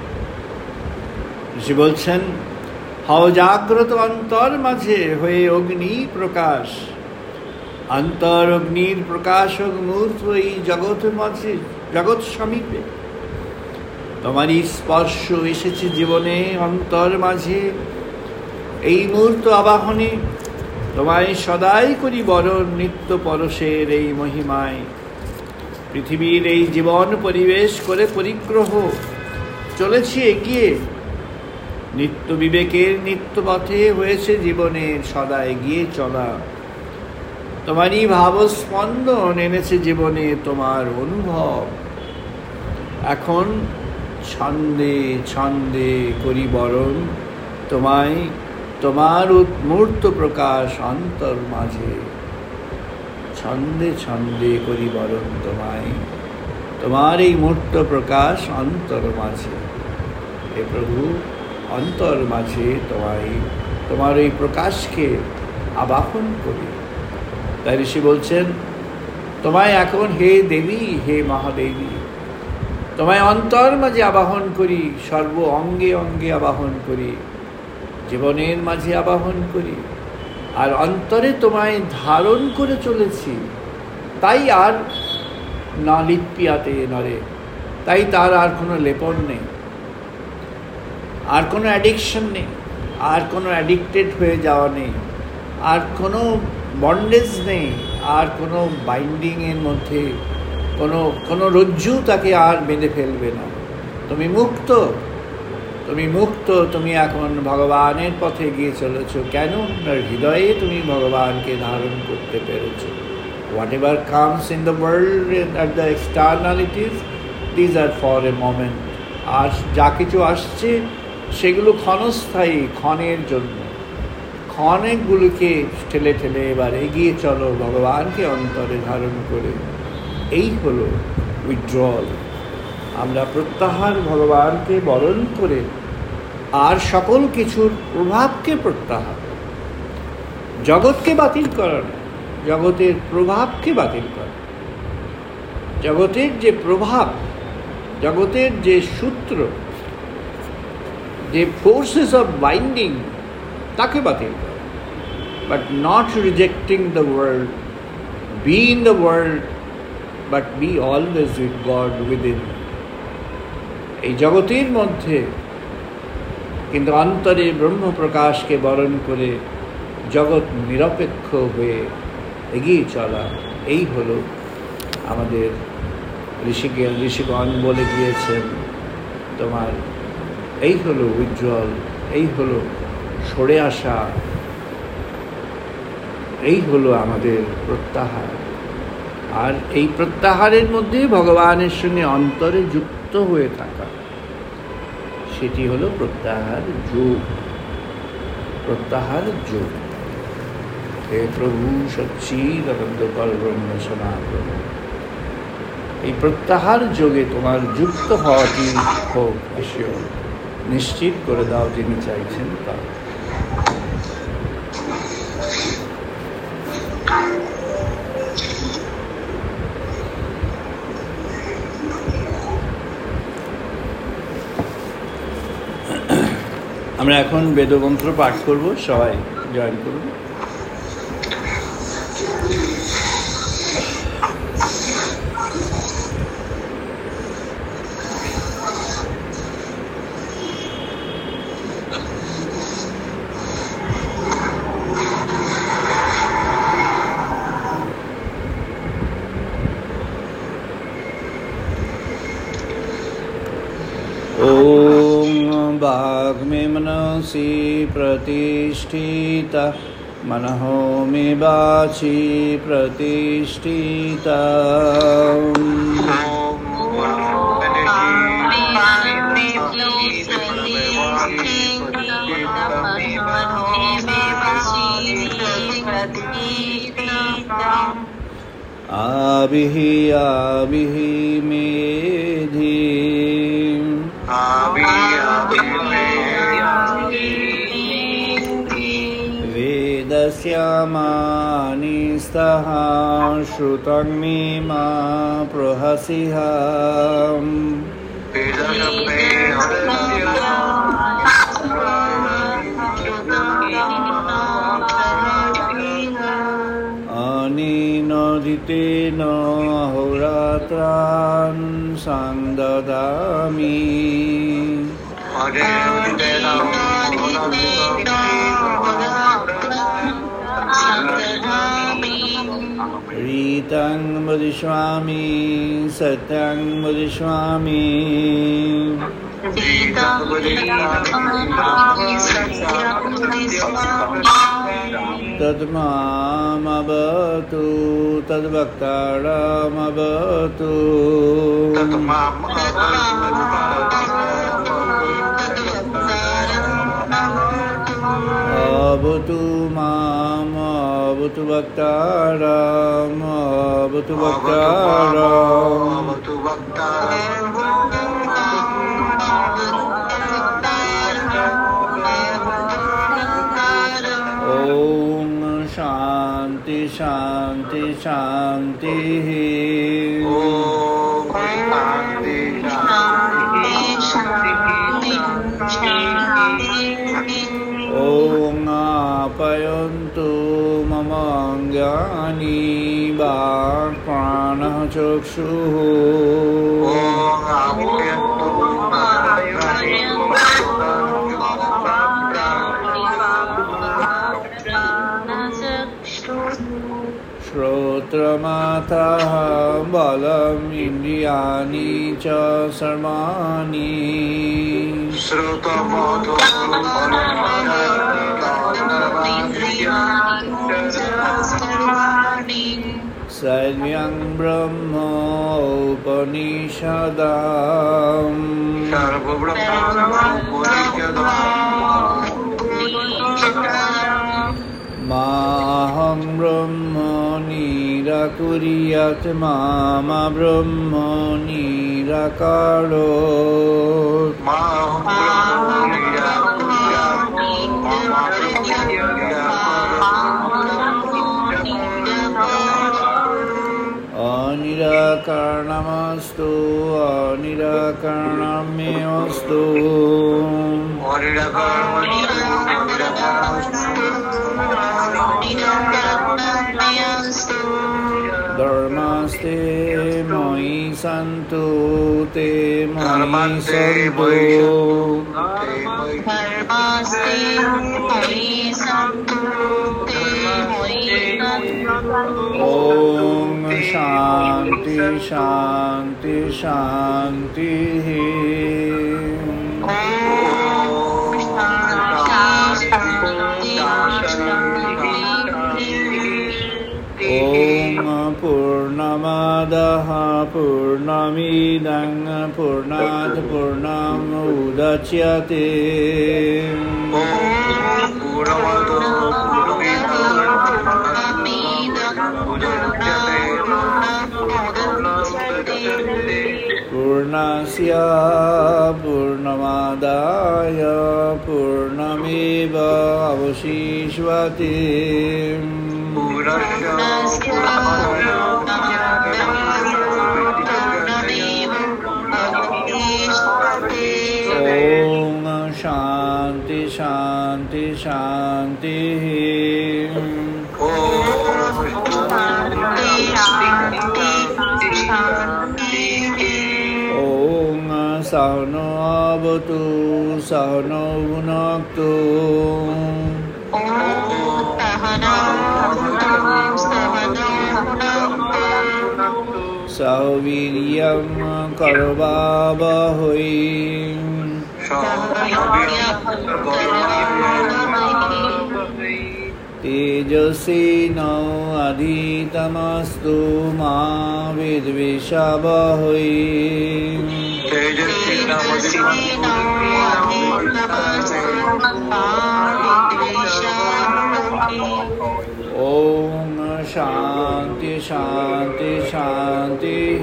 ঋষি বলছেন, হও জাগ্রত অন্তর মাঝে হয়ে অগ্নি প্রকাশ। অন্তর অগ্নির প্রকাশক মূর্ত এই জগৎ মাঝে, জগৎ সমীপে। তোমারই স্পর্শ এসেছে জীবনে অন্তর মাঝে। এই মুহূর্ত আবাহনে তোমায় সদাই করি বরণ নিত্য পরশের এই মহিমায়। পৃথিবীর এই জীবন পরিবেশ করে পরিগ্রহ চলেছি এগিয়ে, নিত্য বিবেকের নিত্য পথে হয়েছে জীবনের সদা এগিয়ে চলা। তোমারই ভাবস্পন্দন এনেছে জীবনে তোমার অনুভব। এখন ছন্দে ছন্দে করি বরণ তোমায়, তোমার মূর্ত প্রকাশ অন্তর মাঝে। ছন্দে ছন্দে করি বরণ তোমায়, তোমার এই মূর্ত প্রকাশ অন্তর মাঝে। হে প্রভু, অন্তর মাঝে তোমায়, তোমার এই প্রকাশকে আবাহন করি। তাই ঋষি বলছেন, তোমায় এখন হে দেবী, হে মহাদেবী, তোমায় অন্তর মাঝে আবাহন করি, সর্ব অঙ্গে অঙ্গে আবাহন করি, জীবনের মাঝে আবাহন করি, আর অন্তরে তোমায় ধারণ করে চলেছি। তাই আর না লিপ্যাতে নরে, তাই তার আর কোনো লেপন নেই, আর কোনো অ্যাডিকশন নেই, আর কোনো অ্যাডিক্টেড হয়ে যাওয়া নেই, আর কোনো বন্ডেজ নেই, আর কোনো বাইন্ডিংয়ের মধ্যে কোনো রজ্জু তাকে আর বেঁধে ফেলবে না। তুমি মুক্ত, তুমি মুক্ত, তুমি এখন ভগবানের পথে গিয়ে চলেছ। কেন? হৃদয়ে তুমি ভগবানকে ধারণ করতে পেরেছ। Whatever comes in the world at the externalities, these are for a moment. আর যা কিছু আসছে সেগুলো ক্ষণস্থায়ী, ক্ষণের জন্য। ক্ষণগুলোকে ঠেলে ঠেলে এবার এগিয়ে চলো ভগবানকে অন্তরে ধারণ করে। এই হলো উইথড্রল। আমরা প্রত্যাহার ভগবানকে বরণ করে আর সকল কিছুর প্রভাবকে প্রত্যাহার, জগৎকে বাতিল করা না, জগতের প্রভাবকে বাতিল করা। জগতের যে প্রভাব, জগতের যে সূত্র, যে ফোর্সেস অফ বাইন্ডিং, তাকে বাতিল করা। But not rejecting the world, be in the world but be always with God within. এই জগতের মধ্যে কিন্তু অন্তরে ব্রহ্মপ্রকাশকে বরণ করে জগৎ নিরপেক্ষ হয়ে এগিয়ে চলা। এই হলো আমাদের ঋষিগণ বলে গিয়েছেন, তোমার এই হলো উইথড্রল, এই হলো সরে আসা, এই হলো আমাদের প্রত্যাহার। আর এই প্রত্যাহারের মধ্যে ভগবানের সঙ্গে অন্তরে যুক্ত হয়ে থাকা, সেটি হলো প্রত্যাহার যোগ। প্রত্যাহার যোগ। হে প্রভু সচ্চিদানন্দ পরব্রহ্ম সনাতন, এই প্রত্যাহার যোগে তোমার যুক্ত হওয়াটি হোক ঈশ্বর নিশ্চিত করে দাও, যিনি চাইছেন তা। আমরা এখন বেদমন্ত্র পাঠ করব, সবাই জয়েন করুন। वाग्मे मनसि प्रतिष्ठिता, मनहो मे वाचि प्रतिष्ठिता। आबिहि आबिहि मेधि, वेदस्यामानि स्तः श्रुतं मे मा प्रहसिहम्। अनेन धितेन अहोरात्रान् सन्ददामि। रीतं वदिष्यामि सत्यं वदिष्यामि। तद्मामवतु तद्भक्तारमवतु। अवतु माम् अवतु भक्तारम् अवतु भक्तारम्। ॐ शान्ति शान्ति शान्तिः। ॐ आपयन्तु मम अङ्गानि वाक् प्राणः चक्षुः श्रोत्रमाथः बलम् इन्द्रियाणि च सर्वाणि सर्वं ब्रह्म उपनिषदाम् माहं ब्रह्म निराकुर्यात् मा ब्रह्म निराकारोत् अनिराकरणमस्तु अनिराकरणमेऽस्तु धर्मस्ते मयि सन्तु ते मयि सन्तु ॐ शान्ति शान्ति शान्तिः ॐ पूर्णमादः पूर्णमिदं पूर्णात् पूर्णमुदच्यते पूर्णस्य पूर्णमादाय पूर्णमेवावशिष्यते ॐ शान्ति शान्ति शान्तिः ॐ सहनो भवतु सहनो भुनक्तु सह वीर्यं करवावहै तेजस्विनावधीतमस्तु मा विद्विषावहै ॐ शान्ति शान्ति शान्तिः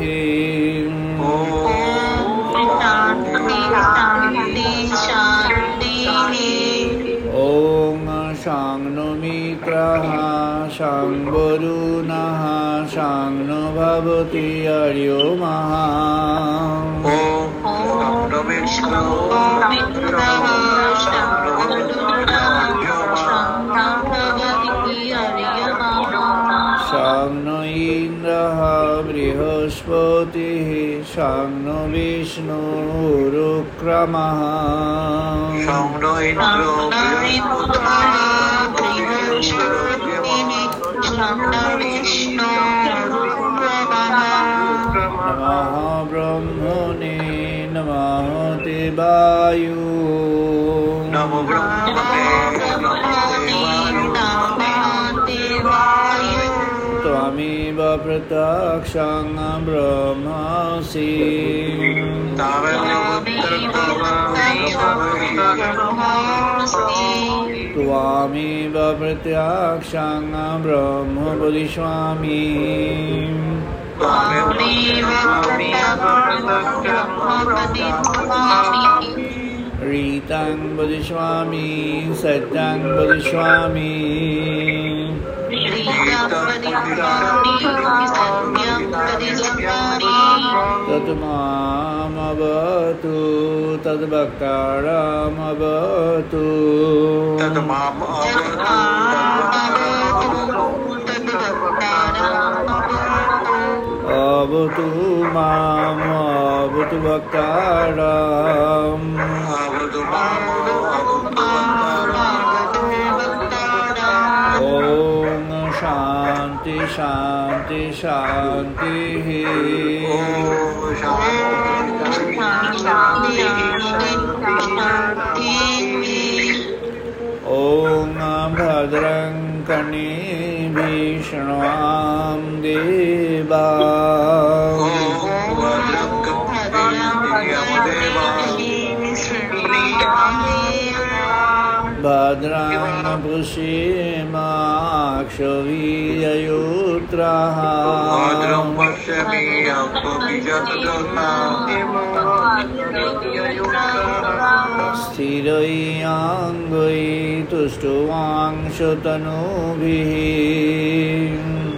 ॐ शान्नो मित्रः शान् वरुणः शान्नो भवति अर्योमः शान्नो इन्द्रः बृहस्पतिः शान्नो विष्णुरुक्रमः नमः ब्रह्मणे नमः देवाय नमो त्वमेव प्रत्यक्षं ब्रह्मासि त्वमेव प्रत्यक्षं ब्रह्म वदिष्यामि रीतं वदिष्यामि सत्यं वदिष्यामि तत्मामवतु तद्भक्तारमवतु avatu mam avatu bhaktaram Om Shanti Shanti Shanti Om Bhadrang Karnebhi Shrunam Deva Bhadrang Pushima Akshaviyayutraha Bhadrang Pashyami Sthirayangoi Tuštuvang Shatanubhih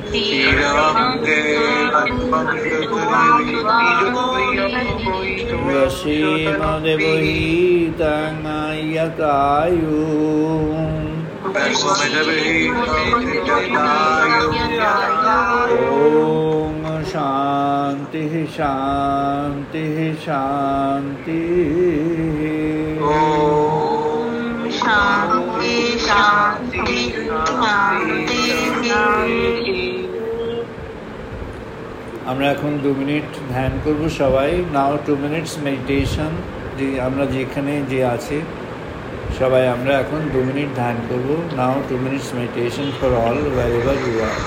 Vasima Devahitam Ayatayu Om Shanti Shanti Shanti Om Shanti Shanti Shanti আমরা এখন 2 minute ধ্যান করব সবাই নাও 2 minutes meditation যে আমরা যেখানে যে আছি সবাই আমরা এখন 2 মিনিট ধ্যান করব now 2 minutes meditation for all wherever you are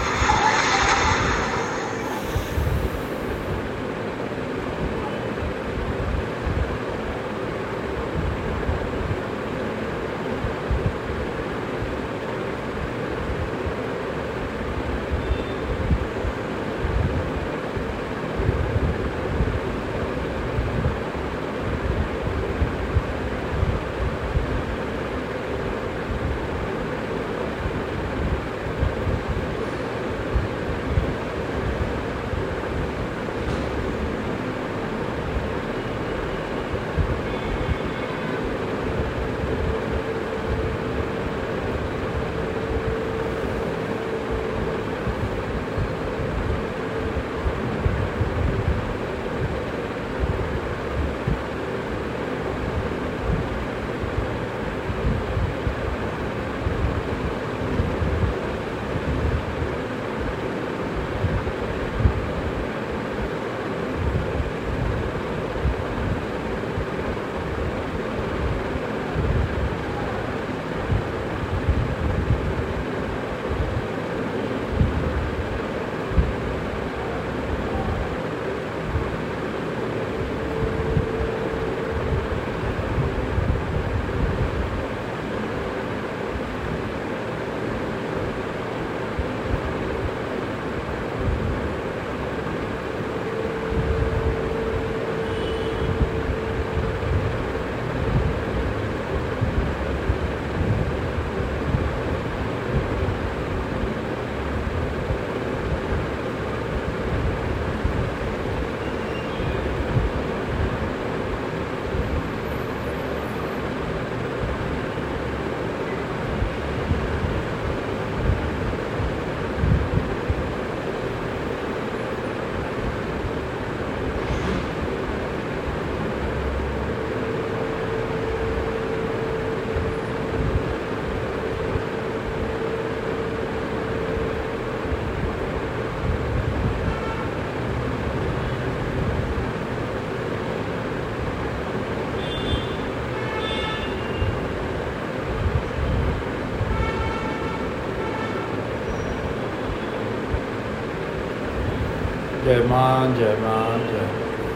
জয় মা জয় মা জয়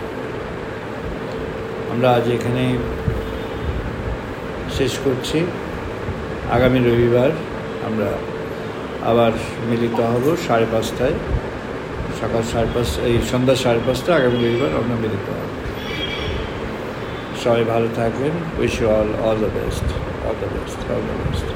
আমরা আজ এখানে শেষ করছি আগামী রবিবার আমরা আবার মিলিত হব 5:30 সকাল 5:30 এই সন্ধ্যা 5:30 আগামী রবিবার আমরা মিলিত হব সবাই ভালো থাকবেন wish you all the best all the best all the best